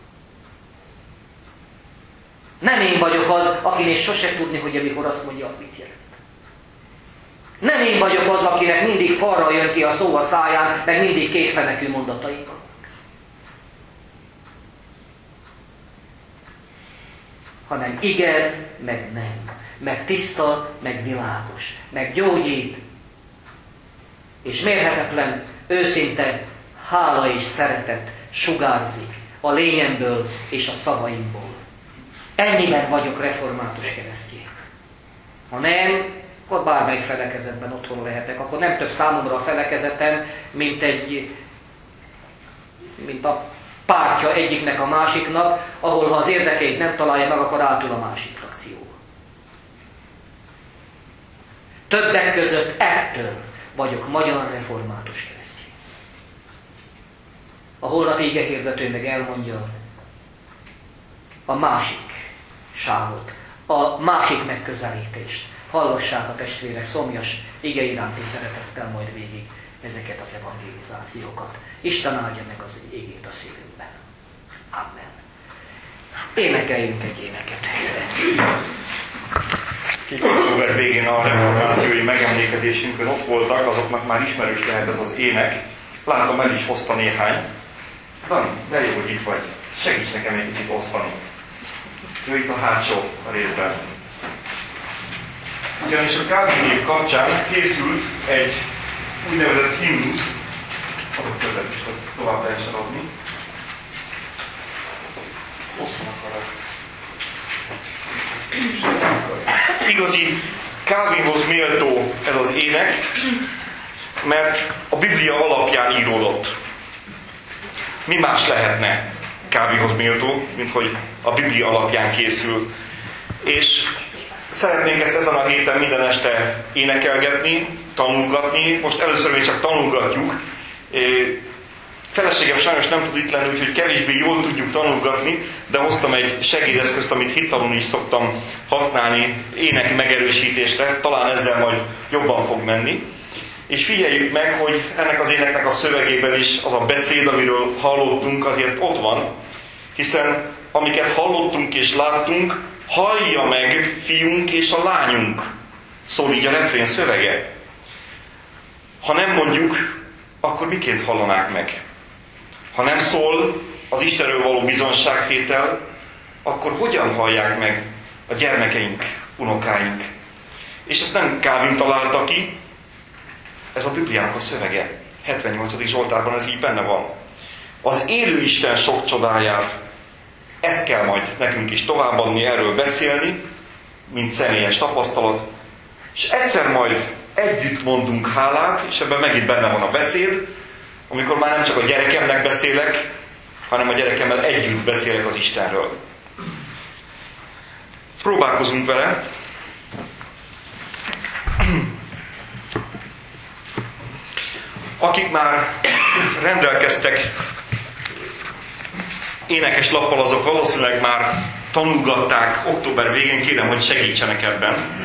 Nem én vagyok az, akinek sose tudni, hogy amikor azt mondja, az mit jelent. Nem én vagyok az, akinek mindig falra jön ki a szó a száján, meg mindig kétfenekű mondatai vannak. Hanem igen, meg nem. Meg tiszta, meg világos. Meg gyógyít. És mérhetetlen, őszinte hála és szeretet sugárzik a lényemből és a szavaimból. Ennyiben vagyok református keresztény. Ha nem, akkor bármelyik felekezetben otthon lehetek. Akkor nem több számomra a felekezetem, mint egy, mint a pártja egyiknek a másiknak, ahol ha az érdekeit nem találja meg, akkor átul a másik frakcióba. Többek között ettől vagyok magyar református keresztény. A holnapi igehirdető meg elmondja a másik sávot, a másik megközelítést. Hallgassák a testvérek szomjas ige iránti szeretettel majd végig ezeket az evangelizációkat. Isten áldja meg az égét a szívünkben. Amen. Énekeljünk egy éneket. Kik október végén a reformációi megemlékezésünkön ott voltak, azoknak már ismerős lehet ez az ének. Látom, el is hozta néhány. Dani, de jó, hogy itt vagy. Segíts nekem egy kicsit osztani. Ő itt a hátsó részben. Ugyanis a Calvin év kapcsán készült egy úgynevezett himnusz, azok között is tovább lehessen adni. Hosszú akarat. Igazi Calvinhoz méltó ez az ének, mert a Biblia alapján íródott. Mi más lehetne Calvinhoz méltó, mint hogy a Biblia alapján készül. És szeretnénk ezt ezen a héten minden este énekelgetni, tanulgatni. Most először még csak tanulgatjuk. Feleségem sajnos nem tud itt lenni, úgyhogy kevésbé jól tudjuk tanulgatni, de hoztam egy segédeszközt, amit hittanul is szoktam használni ének megerősítésre, talán ezzel majd jobban fog menni. És figyeljük meg, hogy ennek az éneknek a szövegében is az a beszéd, amiről hallottunk, azért ott van, hiszen amiket hallottunk és láttunk, hallja meg fiunk és a lányunk. Szól így a refrén szövege. Ha nem mondjuk, akkor miként hallanák meg? Ha nem szól az Istenről való bizonságtétel, akkor hogyan hallják meg a gyermekeink, unokáink? És ezt nem Calvin találta ki, ez a Bibliának a szövege. hetvennyolcadik Zsoltárban ez így benne van. Az élő Isten sok csodáját ezt kell majd nekünk is továbbadni, erről beszélni, mint személyes tapasztalat, és egyszer majd együtt mondunk hálát, és ebben megint benne van a beszéd, amikor már nem csak a gyerekemnek beszélek, hanem a gyerekemmel együtt beszélek az Istenről. Próbálkozunk vele. Akik már rendelkeztek énekes lappal, azok valószínűleg már tanulgatták október végén, kérem, hogy segítsenek ebben.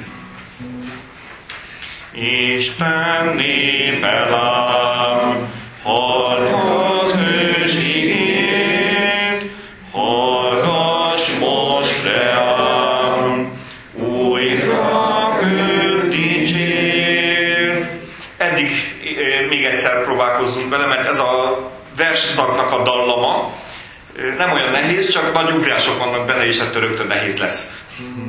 Isten népe lám, halld az ősigét, hallgass most reám, újra őt dicsérd. Eddig még egyszer próbálkozzunk vele, mert ez a versszaknak a dallama nem olyan nehéz, csak nagy ugrások vannak benne, és ettől rögtön nehéz lesz.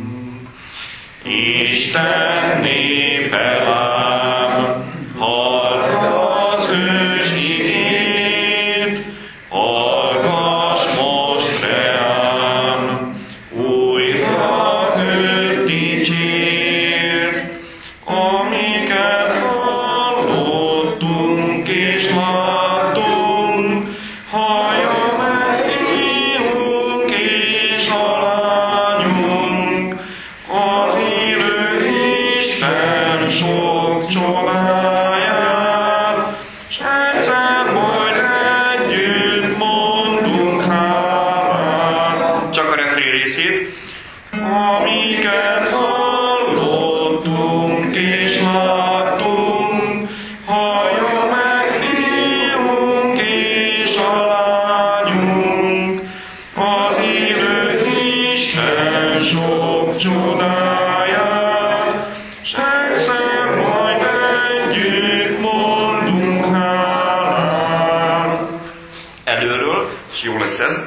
Isten népe lám, halld az ősigét, hallgass most reám, újra őt dicsérd, amiket hallottunk és láttunk, hallja meg fiunk és a lányunk, az élő Isten sok csodáját, s egyszer majd együtt mondunk hálát. Csak a refrén részét. Amiket hallottunk és láttunk, hallja meg fiunk és a lányunk, az élő Isten sok csodáját, s egyszer majd együtt mondunk hálát. Előről, és jó lesz ez.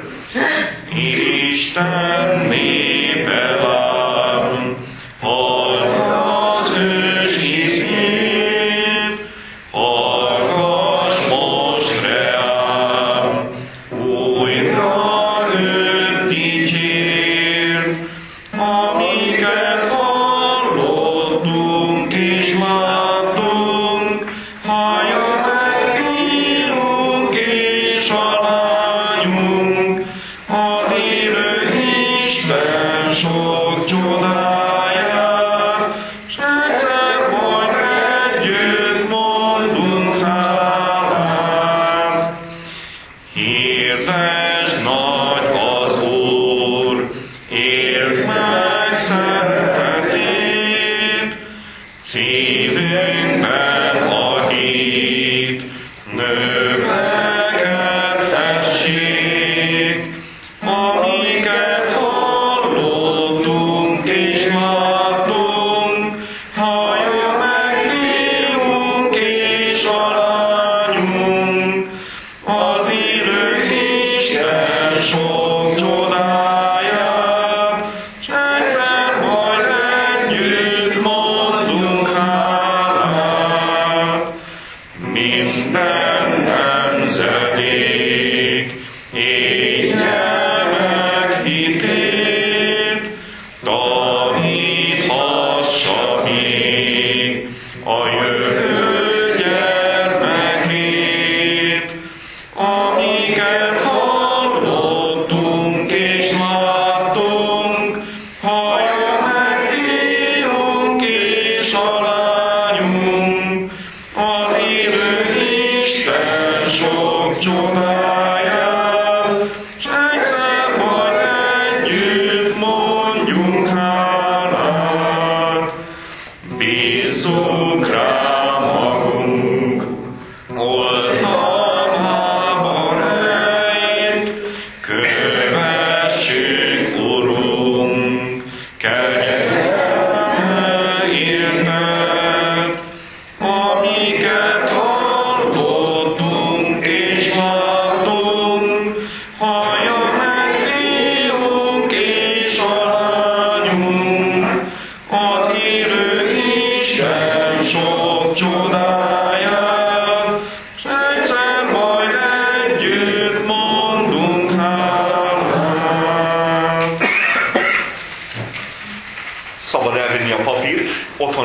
Isten népe lám, halld az ősigét, hallgass most reám, újra őt dicsérd, amiket hallottunk és láttunk, hallja meg fiunk és a lányunk, az élő Isten sok csodáját, s egyszer majd együtt mondunk hálát. Hirdesd nagy az Úr, érd meg szeretetét, szívünkben a hit, növekedhessék, amiket hallottunk és láttunk, hallja meg fiunk és a lányunk, az élő Isten sok csodáját, s egyszer majd együtt mondunk hálát. Minden nemzedék élje meg hitét, taníthassa még a jövő gyermekét, amiket hallottunk és láttunk, hallja meg fiunk és a lányunk, az élő Isten sok csodáját, s egyszer majd együtt mondjunk hálát. Bízzunk rá magunk, oltalmába rejt, kövessük Urunk, kegyelme érted, amiket hallottunk és láttunk,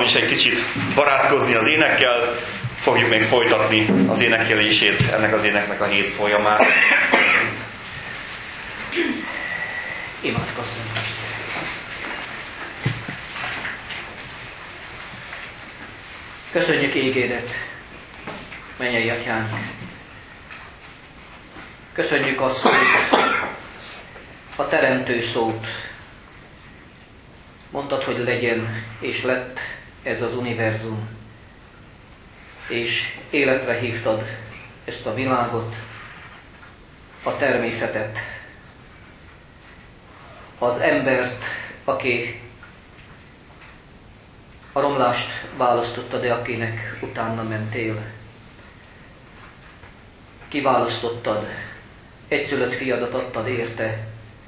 is egy kicsit barátkozni az énekkel, fogjuk még folytatni az énekelését ennek az éneknek a hét folyamán. Imádkozzunk. Köszönjük ígédet, mennyei Atyánk. Köszönjük a szót, a teremtő szót. Mondtad, hogy legyen, és lett ez az univerzum. És életre hívtad ezt a világot, a természetet, az embert, aki a romlást választotta, de akinek utána mentél. Kiválasztottad, egyszülött fiadat adtad érte,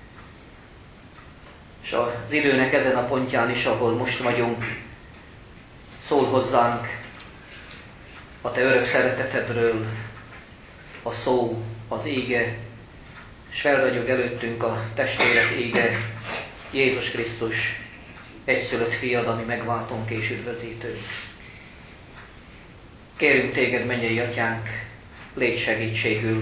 és az időnek ezen a pontján is, ahol most vagyunk, szól hozzánk a te örök szeretetedről, a szó, az ége, és felragyog előttünk a testvérek ége, Jézus Krisztus, egyszülött fiad, ami megváltónk és üdvözítőnk. Kérünk téged, mennyei Atyánk, légy segítségül,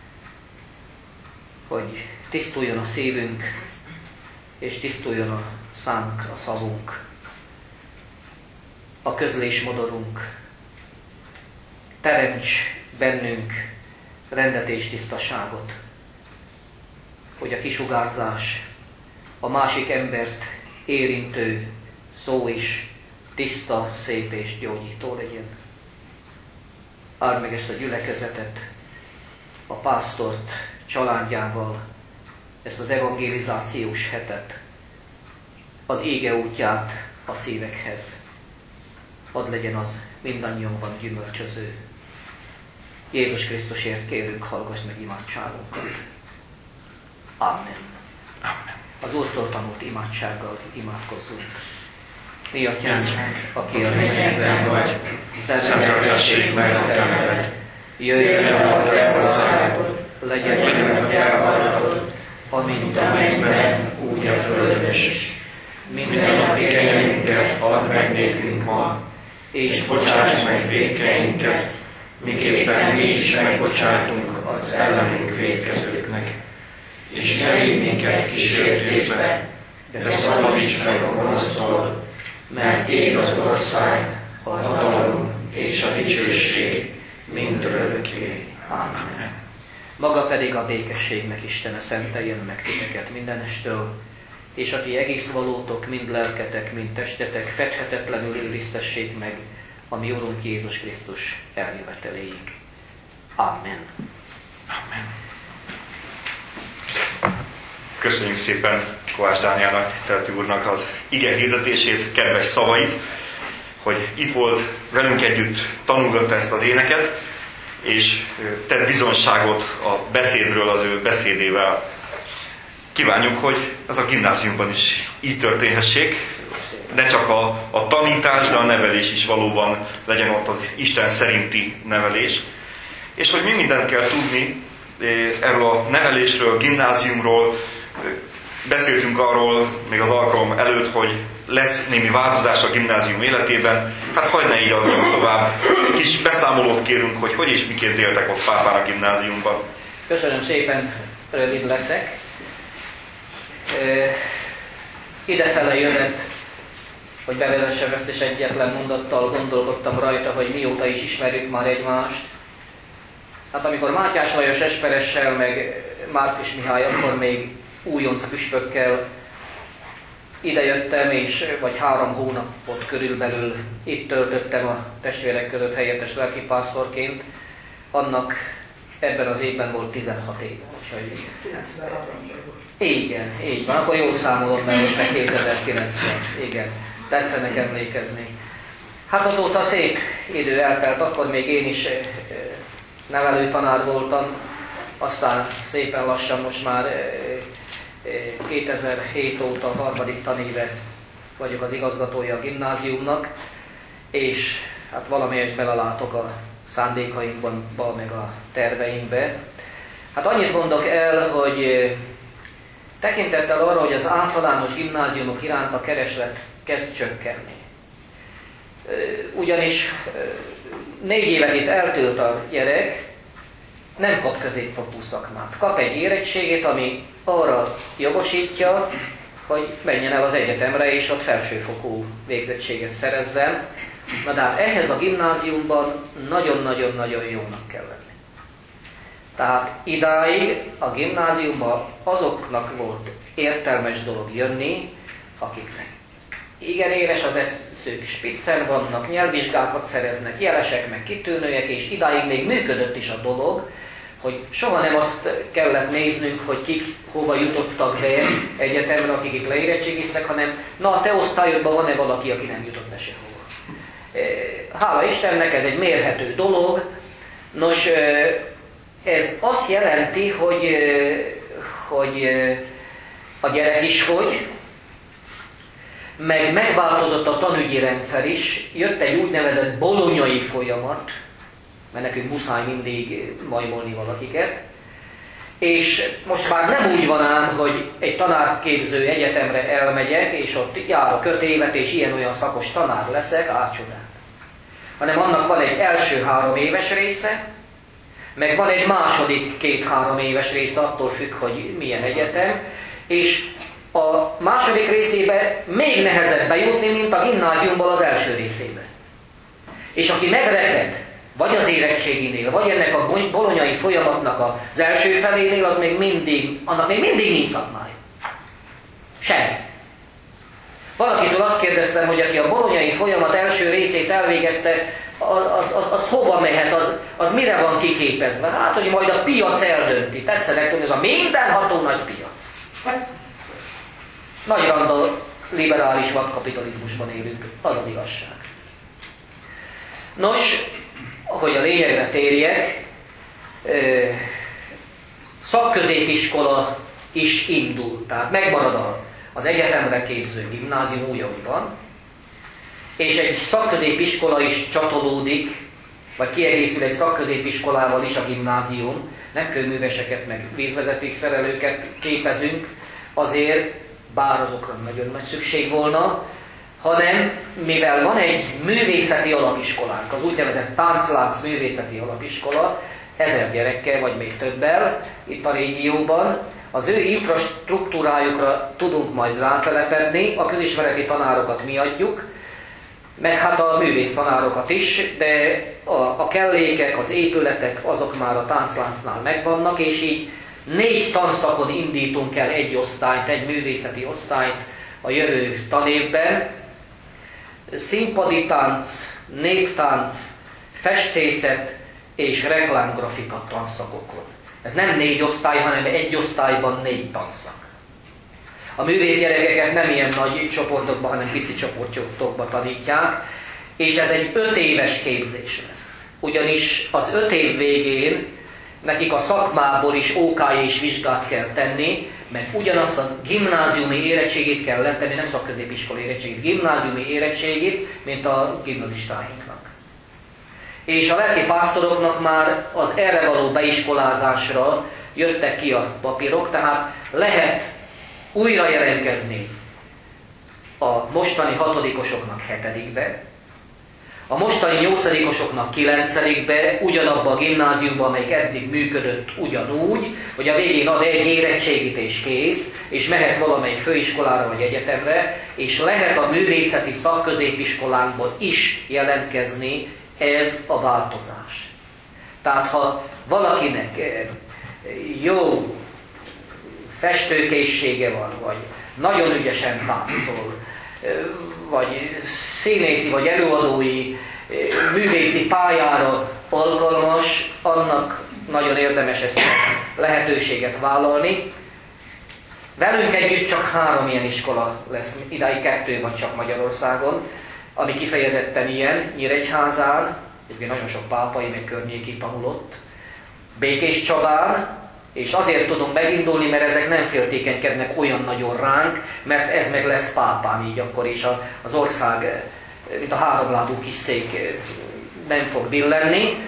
hogy tisztuljon a szívünk, és tisztuljon a szánk, a szavunk, a közlésmodorunk. Teremts bennünk rendet és tisztaságot, hogy a kisugárzás, a másik embert érintő szó is tiszta, szép és gyógyító legyen. Áld meg ezt a gyülekezetet, a pásztort családjával, ezt az evangelizációs hetet, az ége útját a szívekhez. Hadd legyen az mindannyiunkban gyümölcsöző. Jézus Krisztusért kérünk, hallgass meg imádságunkat. Amen. Amen. Az Úrtól tanult imádsággal imádkozzunk. Mi Atyánk, aki a mennyekben vagy, szenteltessék meg a te neved. Jöjjön el a te országod, legyen meg a te akaratod, amint a mennyben, úgy a földön is. Minden napi kenyerünket add meg nékünk ma, és bocsáss meg vétkeinket, miképpen mi is megbocsátunk az ellenünk vétkezőknek. És ne vigy minket kísértésbe, de szabadíts meg a gonosztól, mert tiéd az ország, a hatalom és a dicsőség mindörökké. Amen. Maga pedig a békességnek Istene szenteljen meg titeket mindenestől, és a ti egész valótok, mind lelketek, mind testetek fedhetetlenül őriztessék meg a mi Urunk Jézus Krisztus eljöveteléig. Amen. Amen. Köszönjük szépen Kovács Dánielnek, tisztelt Úrnak az ige hirdetését, kedves szavait, hogy itt volt velünk együtt, tanulgatta ezt az éneket, és tett bizonságot a beszédről az ő beszédével. Kívánjuk, hogy ez a gimnáziumban is így történhessék, ne csak a, a tanítás, de a nevelés is valóban legyen ott az Isten szerinti nevelés. És hogy mi mindent kell tudni erről a nevelésről, a gimnáziumról, beszéltünk arról még az alkalom előtt, hogy lesz némi változás a gimnázium életében. Hát hagyd ne így adjunk tovább. Egy kis beszámolót kérünk, hogy hogy és miként éltek ott Pápán a gimnáziumban. Köszönöm szépen, rövid leszek. E, idefele jövet, hogy bevezessem ezt, és egyetlen mondattal gondolkodtam rajta, hogy mióta is ismerjük már egymást. Hát amikor Mátyás Lajos Esperessel, meg Márkus Mihály, akkor még újonc püspökkel idejöttem, és vagy három hónapot körülbelül itt töltöttem a testvérek között helyettes lelkipásztorként. Annak ebben az évben volt tizenhat éve. Úgyhogy... Igen, így van. Akkor jól számolom, mert most meg kétezer-kilencben. Igen, tetszenek emlékezni. Hát azóta szép idő eltelt, akkor még én is nevelőtanár voltam, aztán szépen lassan most már kétezer-hét óta a harmadik tanéve vagyok az igazgatója a gimnáziumnak, és hát valamelyest belelátok a szándékainkba, meg a terveinkbe. Hát annyit mondok el, hogy tekintettel arra, hogy az általános gimnáziumok iránt a kereslet kezd csökkenni. ugyanis négy évet itt eltölt a gyerek, nem kap középfokú szakmát. Kap egy érettségét, ami arra jogosítja, hogy menjen el az egyetemre, és ott felsőfokú végzettséget szerezzen. Na de hát ehhez a gimnáziumban nagyon-nagyon-nagyon jónak kell lenni. Tehát idáig a gimnáziumban azoknak volt értelmes dolog jönni, akiknek igen éles az eszők, spiccen vannak, nyelvvizsgákat szereznek, jelesek, meg kitűnőek, és idáig még működött is a dolog, hogy soha nem azt kellett néznünk, hogy kik hova jutottak be egyetemre, akik itt leérettségiztek, hanem na a te osztályodban van-e valaki, aki nem jutott be sehova. Hála Istennek, ez egy mérhető dolog. Nos, ez azt jelenti, hogy, hogy a gyerek is fogy, meg megváltozott a tanügyi rendszer is, jött egy úgynevezett bolonyai folyamat, mert nekünk muszáj mindig majmolni valakiket, és most már nem úgy van ám, hogy egy tanárképző egyetemre elmegyek, és ott járok öt évet, és ilyen-olyan szakos tanár leszek, átsodál. Hanem annak van egy első három éves része, meg van egy második két-három éves része, attól függ, hogy milyen egyetem, és a második részébe még nehezebb bejutni, mint a gimnáziumból az első részébe. És aki megreked, vagy az érettséginél, vagy ennek a bolonyai folyamatnak az első felénél, az még mindig, annak még mindig nincs szakmája. Semmi. Valakitől azt kérdeztem, hogy aki a bolonyai folyamat első részét elvégezte, az, az, az, az hova mehet, az, az mire van kiképezve? Hát, hogy majd a piac eldönti. Tetszenek tudni, ez a mindenható nagy piac. Nagy randa liberális vadkapitalizmusban élünk, az az igazság. Nos, hogy a lényegre térjek, szakközépiskola is indul, tehát megmarad az egyetemre képző gimnázium úgy, ahogy van, és egy szakközépiskola is csatolódik, vagy kiegészül egy szakközépiskolával is a gimnázium, nem kőműveseket, meg vízvezetékszerelőket képezünk, azért, bár azokra nagyon nagy szükség volna, hanem mivel van egy művészeti alapiskolánk, az úgynevezett Tánclánc művészeti alapiskola, ezer gyerekkel, vagy még többel itt a régióban, az ő infrastruktúrájukra tudunk majd rátelepedni, a közismereti tanárokat mi adjuk, meg hát a művész tanárokat is, de a, a kellékek, az épületek, azok már a Táncláncnál megvannak, és így négy tanszakon indítunk el egy osztályt, egy művészeti osztályt a jövő tanévben. Színpadi tánc, néptánc, festészet és reklámgrafika tanszakokon. Ez nem négy osztály, hanem egy osztályban négy tanszak. A művész gyerekeket nem ilyen nagy csoportokban, hanem pici csoportokban tanítják, és ez egy öt éves képzés lesz. Ugyanis az öt év végén nekik a szakmából is ó ká és vizsgát kell tenni, mert ugyanazt a gimnáziumi érettségét kell letenni, nem szakközépiskola érettségét, gimnáziumi érettségét, mint a gimnazistáinknak. És a lelki pásztoroknak már az erre való beiskolázásra jöttek ki a papírok, tehát lehet újra jelentkezni a mostani hatodikosoknak hetedikbe, a mostani nyolcadikosoknak kilencedikbe, ugyanabban a gimnáziumban, amelyik eddig működött ugyanúgy, hogy a végén ad egy érettségit és kész, és mehet valamelyik főiskolára vagy egyetemre, és lehet a művészeti szakközépiskolánkból is jelentkezni, ez a változás. Tehát ha valakinek jó festőkészsége van, vagy nagyon ügyesen táncol, vagy színészi, vagy előadói, művészi pályára alkalmas, annak nagyon érdemes ezt a lehetőséget vállalni. Velünk együtt csak három ilyen iskola lesz, idáig kettő van csak Magyarországon, ami kifejezetten ilyen, Nyíregyházán, egyébként nagyon sok pápai meg környéki tanulott, Békéscsabán, és azért tudunk megindulni, mert ezek nem féltékenykednek olyan nagyon ránk, mert ez meg lesz pápán, így akkor is az ország, mint a háromlábú kis szék nem fog billenni,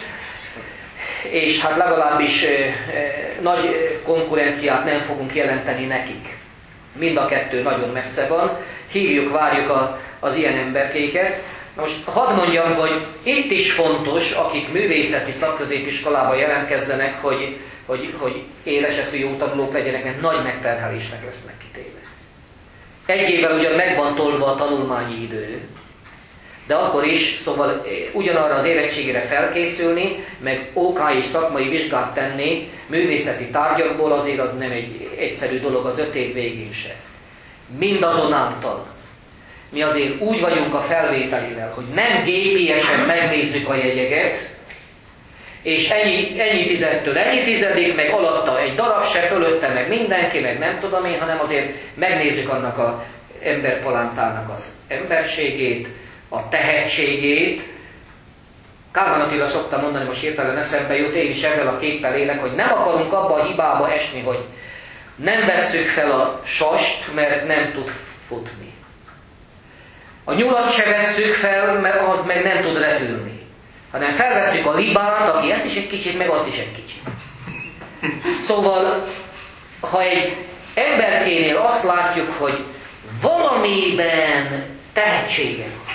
és hát legalábbis nagy konkurenciát nem fogunk jelenteni nekik. Mind a kettő nagyon messze van, hívjuk, várjuk a, az ilyen emberkéket. Most hadd mondjam, hogy itt is fontos, akik művészeti szakközépiskolában jelentkezzenek, hogy, hogy, hogy éles eszű jó tanulók legyenek, mert nagy megterhelésnek lesznek kitéve. Egy évvel ugyan meg van tolva a tanulmányi idő, de akkor is, szóval ugyanarra az érettségére felkészülni, meg ó ká és szakmai vizsgát tenni művészeti tárgyakból azért az nem egy egyszerű dolog az öt év végén se. Mindazonáltal mi azért úgy vagyunk a felvételivel, hogy nem gépiesen megnézzük a jegyeket, és ennyi, ennyi tizedtől ennyi tizedik, meg alatta egy darab se, fölötte meg mindenki, meg nem tudom én, hanem azért megnézzük annak az emberpalántának az emberségét, a tehetségét. Kálmán Attila szokta mondani, most hirtelen eszembe jut, én is ezzel a képpel élek, hogy nem akarunk abba a hibába esni, hogy nem vesszük fel a sast, mert nem tud futni. A nyulat se vesszük fel, mert az meg nem tud repülni. Hanem felvesszük a libát, aki ezt is egy kicsit, meg azt is egy kicsit. Szóval, ha egy emberkénél azt látjuk, hogy valamiben tehetsége van,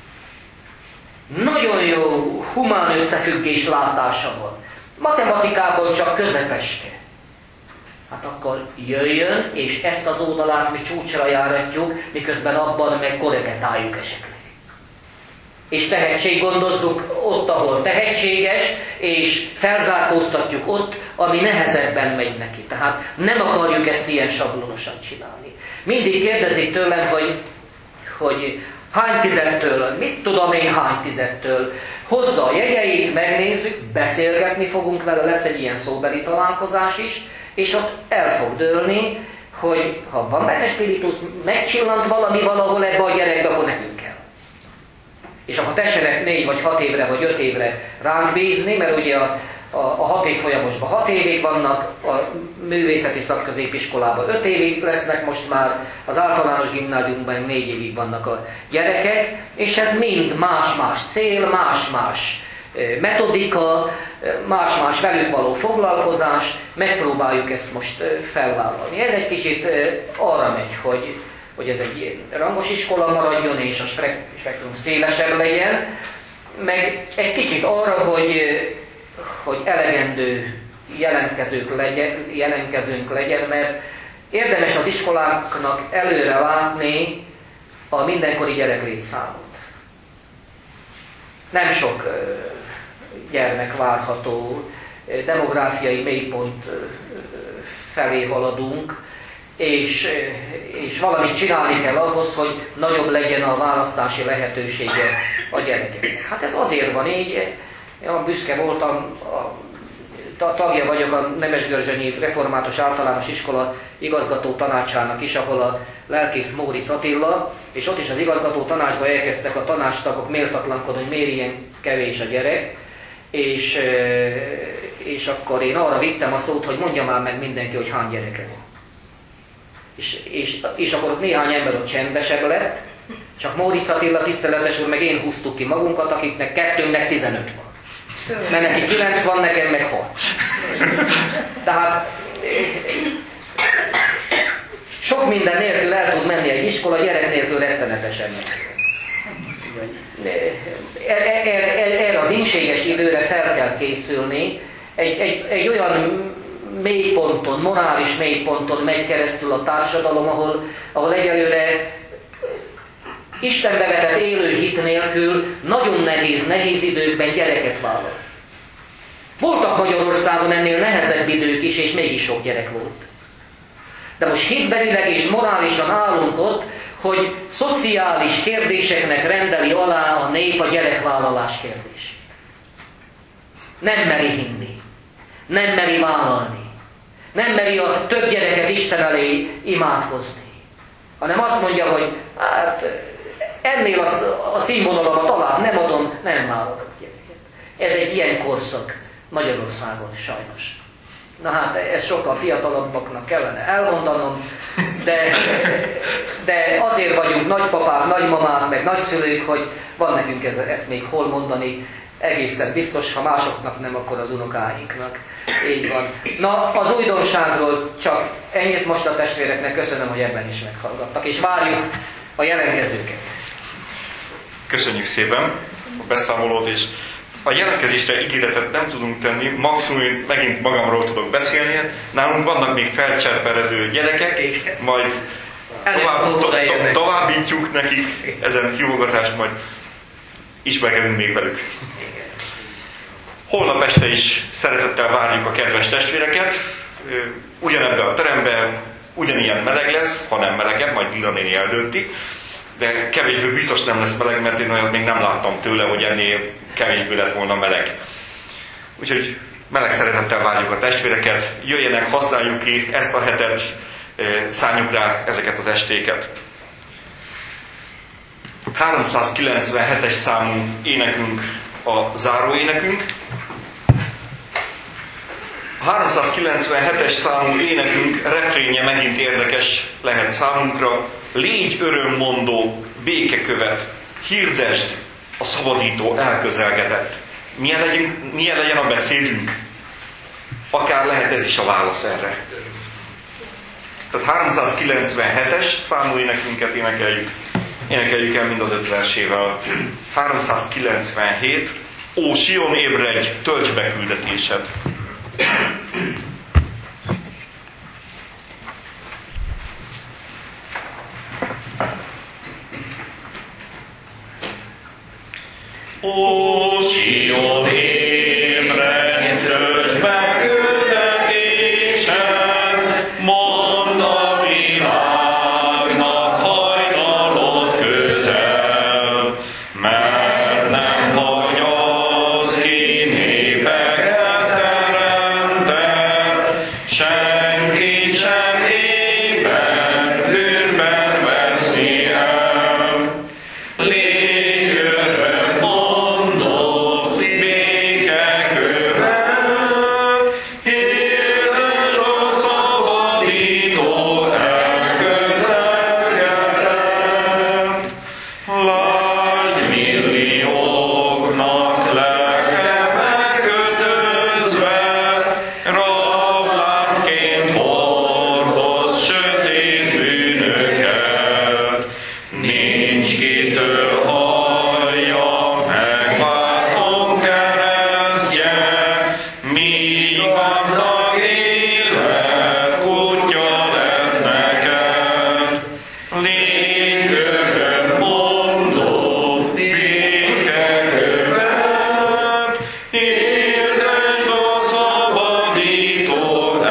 nagyon jó humán összefüggés látása van, matematikában csak közepeske, hát akkor jöjjön, és ezt az oldalát mi csúcsra járatjuk, miközben abban meg korrepetáljuk esetleg. És tehetséggondozzuk ott, ahol tehetséges, és felzárkóztatjuk ott, ami nehezebben megy neki. Tehát nem akarjuk ezt ilyen sablonosan csinálni. Mindig kérdezik tőlem, hogy, hogy hány tizettől, mit tudom én hány tizettől, hozza a jegyeit, megnézzük, beszélgetni fogunk vele, lesz egy ilyen szóbeli találkozás is, és ott el fog dőlni, hogy ha van benne spiritus, megcsillant valami valahol ebbe a gyerekbe, akkor nekünk kell. És akkor tessenek négy vagy hat évre, vagy öt évre ránk bízni, mert ugye a, a, a hat év folyamosban hat évig vannak, a művészeti szakközépiskolában öt évig lesznek most már, az általános gimnáziumban négy évig vannak a gyerekek, és ez mind más-más cél, más-más metodika, más-más velük való foglalkozás, megpróbáljuk ezt most felvállalni. Ez egy kicsit arra megy, hogy, hogy ez egy rangos iskola maradjon, és a spektrum szélesebb legyen, meg egy kicsit arra, hogy, hogy elegendő jelentkezők legyen, jelentkezőnk legyen, mert érdemes az iskoláknak előre látni a mindenkori gyereklétszámot. Nem sok gyermek várható, demográfiai mélypont felé haladunk, és, és valamit csinálni kell ahhoz, hogy nagyobb legyen a választási lehetősége a gyerekeknek. Hát ez azért van így, olyan büszke voltam, a tagja vagyok a Nemesgörzsönyi Református Általános Iskola igazgató tanácsának is, ahol a lelkész Móricz Attila, és ott is az igazgató tanácsba elkezdtek a tanácstagok méltatlankodni, hogy miért ilyen kevés a gyerek, és, és akkor én arra vittem a szót, hogy mondja már meg mindenki, hogy hány gyereke van. És, és, és akkor ott néhány ember ott csendesebb lett, csak Móricz Attila tiszteletes úr, meg én húztuk ki magunkat, akiknek kettőnknek tizenöt van. Mert neki kilenc van, nekem meg hat. Tehát sok minden nélkül el tud menni egy iskola, gyerek nélkül rettenetesen erre az ínséges időre fel kell készülni. Egy, egy, egy olyan mélyponton, morális mélyponton megy keresztül a társadalom, ahol, ahol egyelőre Istenbe vetett élő hit nélkül nagyon nehéz, nehéz időkben gyereket vállal. Voltak Magyarországon ennél nehezebb idők is, és mégis sok gyerek volt. De most hitbelileg és morálisan állunk ott, hogy szociális kérdéseknek rendeli alá a nép a gyerekvállalás kérdését. Nem meri hinni, nem meri vállalni, nem meri a több gyereket Isten elé imádkozni, hanem azt mondja, hogy hát ennél a, a színvonalamat alá nem adom, nem vállalok gyereket. Ez egy ilyen korszak Magyarországon sajnos. Na hát, ezt sokkal fiatalabbaknak kellene elmondanom, de, de azért vagyunk nagypapák, nagymamák, meg nagyszülők, hogy van nekünk ez, ezt még hol mondani, egészen biztos, ha másoknak nem, akkor az unokáinknak. Így van. Na, az újdonságról csak ennyit most a testvéreknek, köszönöm, hogy ebben is meghallgattak, és várjuk a jelentkezőket. Köszönjük szépen a beszámolót, és a jelentkezésre ígéretet nem tudunk tenni, maximum megint magamról tudok beszélni. Nálunk vannak még felcserperedő gyerekek, majd tovább, to, to, továbbítjuk nekik ezen hívogatást, majd ismerkedünk még velük. Holnap este is szeretettel várjuk a kedves testvéreket, ugyanebben a teremben ugyanilyen meleg lesz, ha nem melegebb, majd Lila néni eldönti, de kevésbé biztos nem lesz meleg, mert én olyat még nem láttam tőle, hogy ennél kevésbé lett volna meleg. Úgyhogy meleg szeretettel várjuk a testvéreket, jöjjenek, használjuk ki ezt a hetet, szálljuk rá ezeket az estéket. háromszázkilencvenhetes számú énekünk a záróénekünk. A háromszázkilencvenhetes számú énekünk refrénje megint érdekes lehet számunkra. Légy örömmondó, békekövet, hirdesd, a szabadító elközelgetett. Milyen, legyünk, milyen legyen a beszédünk? Akár lehet ez is a válasz erre. Tehát háromszázkilencvenhetes számú énekünket énekeljük. Énekeljük el mind az öt versével. háromszázkilencvenhét. Ó, Sion, ébredj, töltsd be küldetésed. Ó, Sion, ébredj, töltsd be küldetésed, mondd a világnak, hajnalod közel, mert nem vagy az, ki népeket teremtett, senki sem éber bűnben veszi el. Légy örömmondó, békekövet, hirdesd a szabadító elközelgetett. Lásd millióknak lelke megkötözve, rabláncként hordoz sötét bűnöket. Nincs kitől hallja, megváltom keresztje, míg gazdag élet kutya lett neked. Légy örömmondó, békekövet, hirdesd a szabadító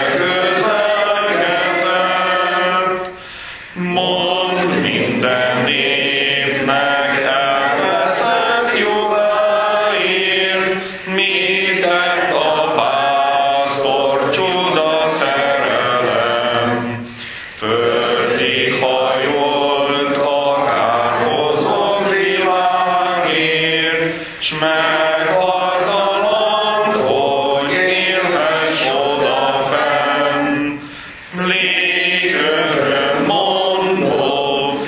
elközelgetett. Mondd minden népnek, elveszett jogáért, mit tett a pásztor, csoda szerelem. Földig hajolt a kárhozott világért, s meghartalant, hogy élhess odafenn. Légy örömmondó,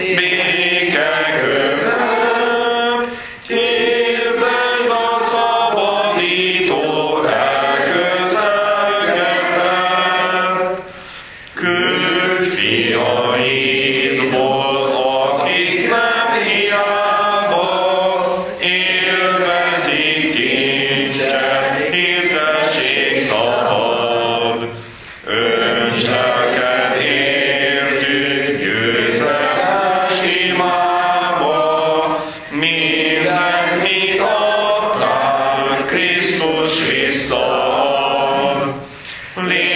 békekövet, hirdesd a szabadító elközelgetett. Küld fiaidból, akik nem hiába élvezik kincset, hirdessék szabad. Öntsd lelked értük győzeles imába, mindent, mit adtál, Krisztus visszaad. Légy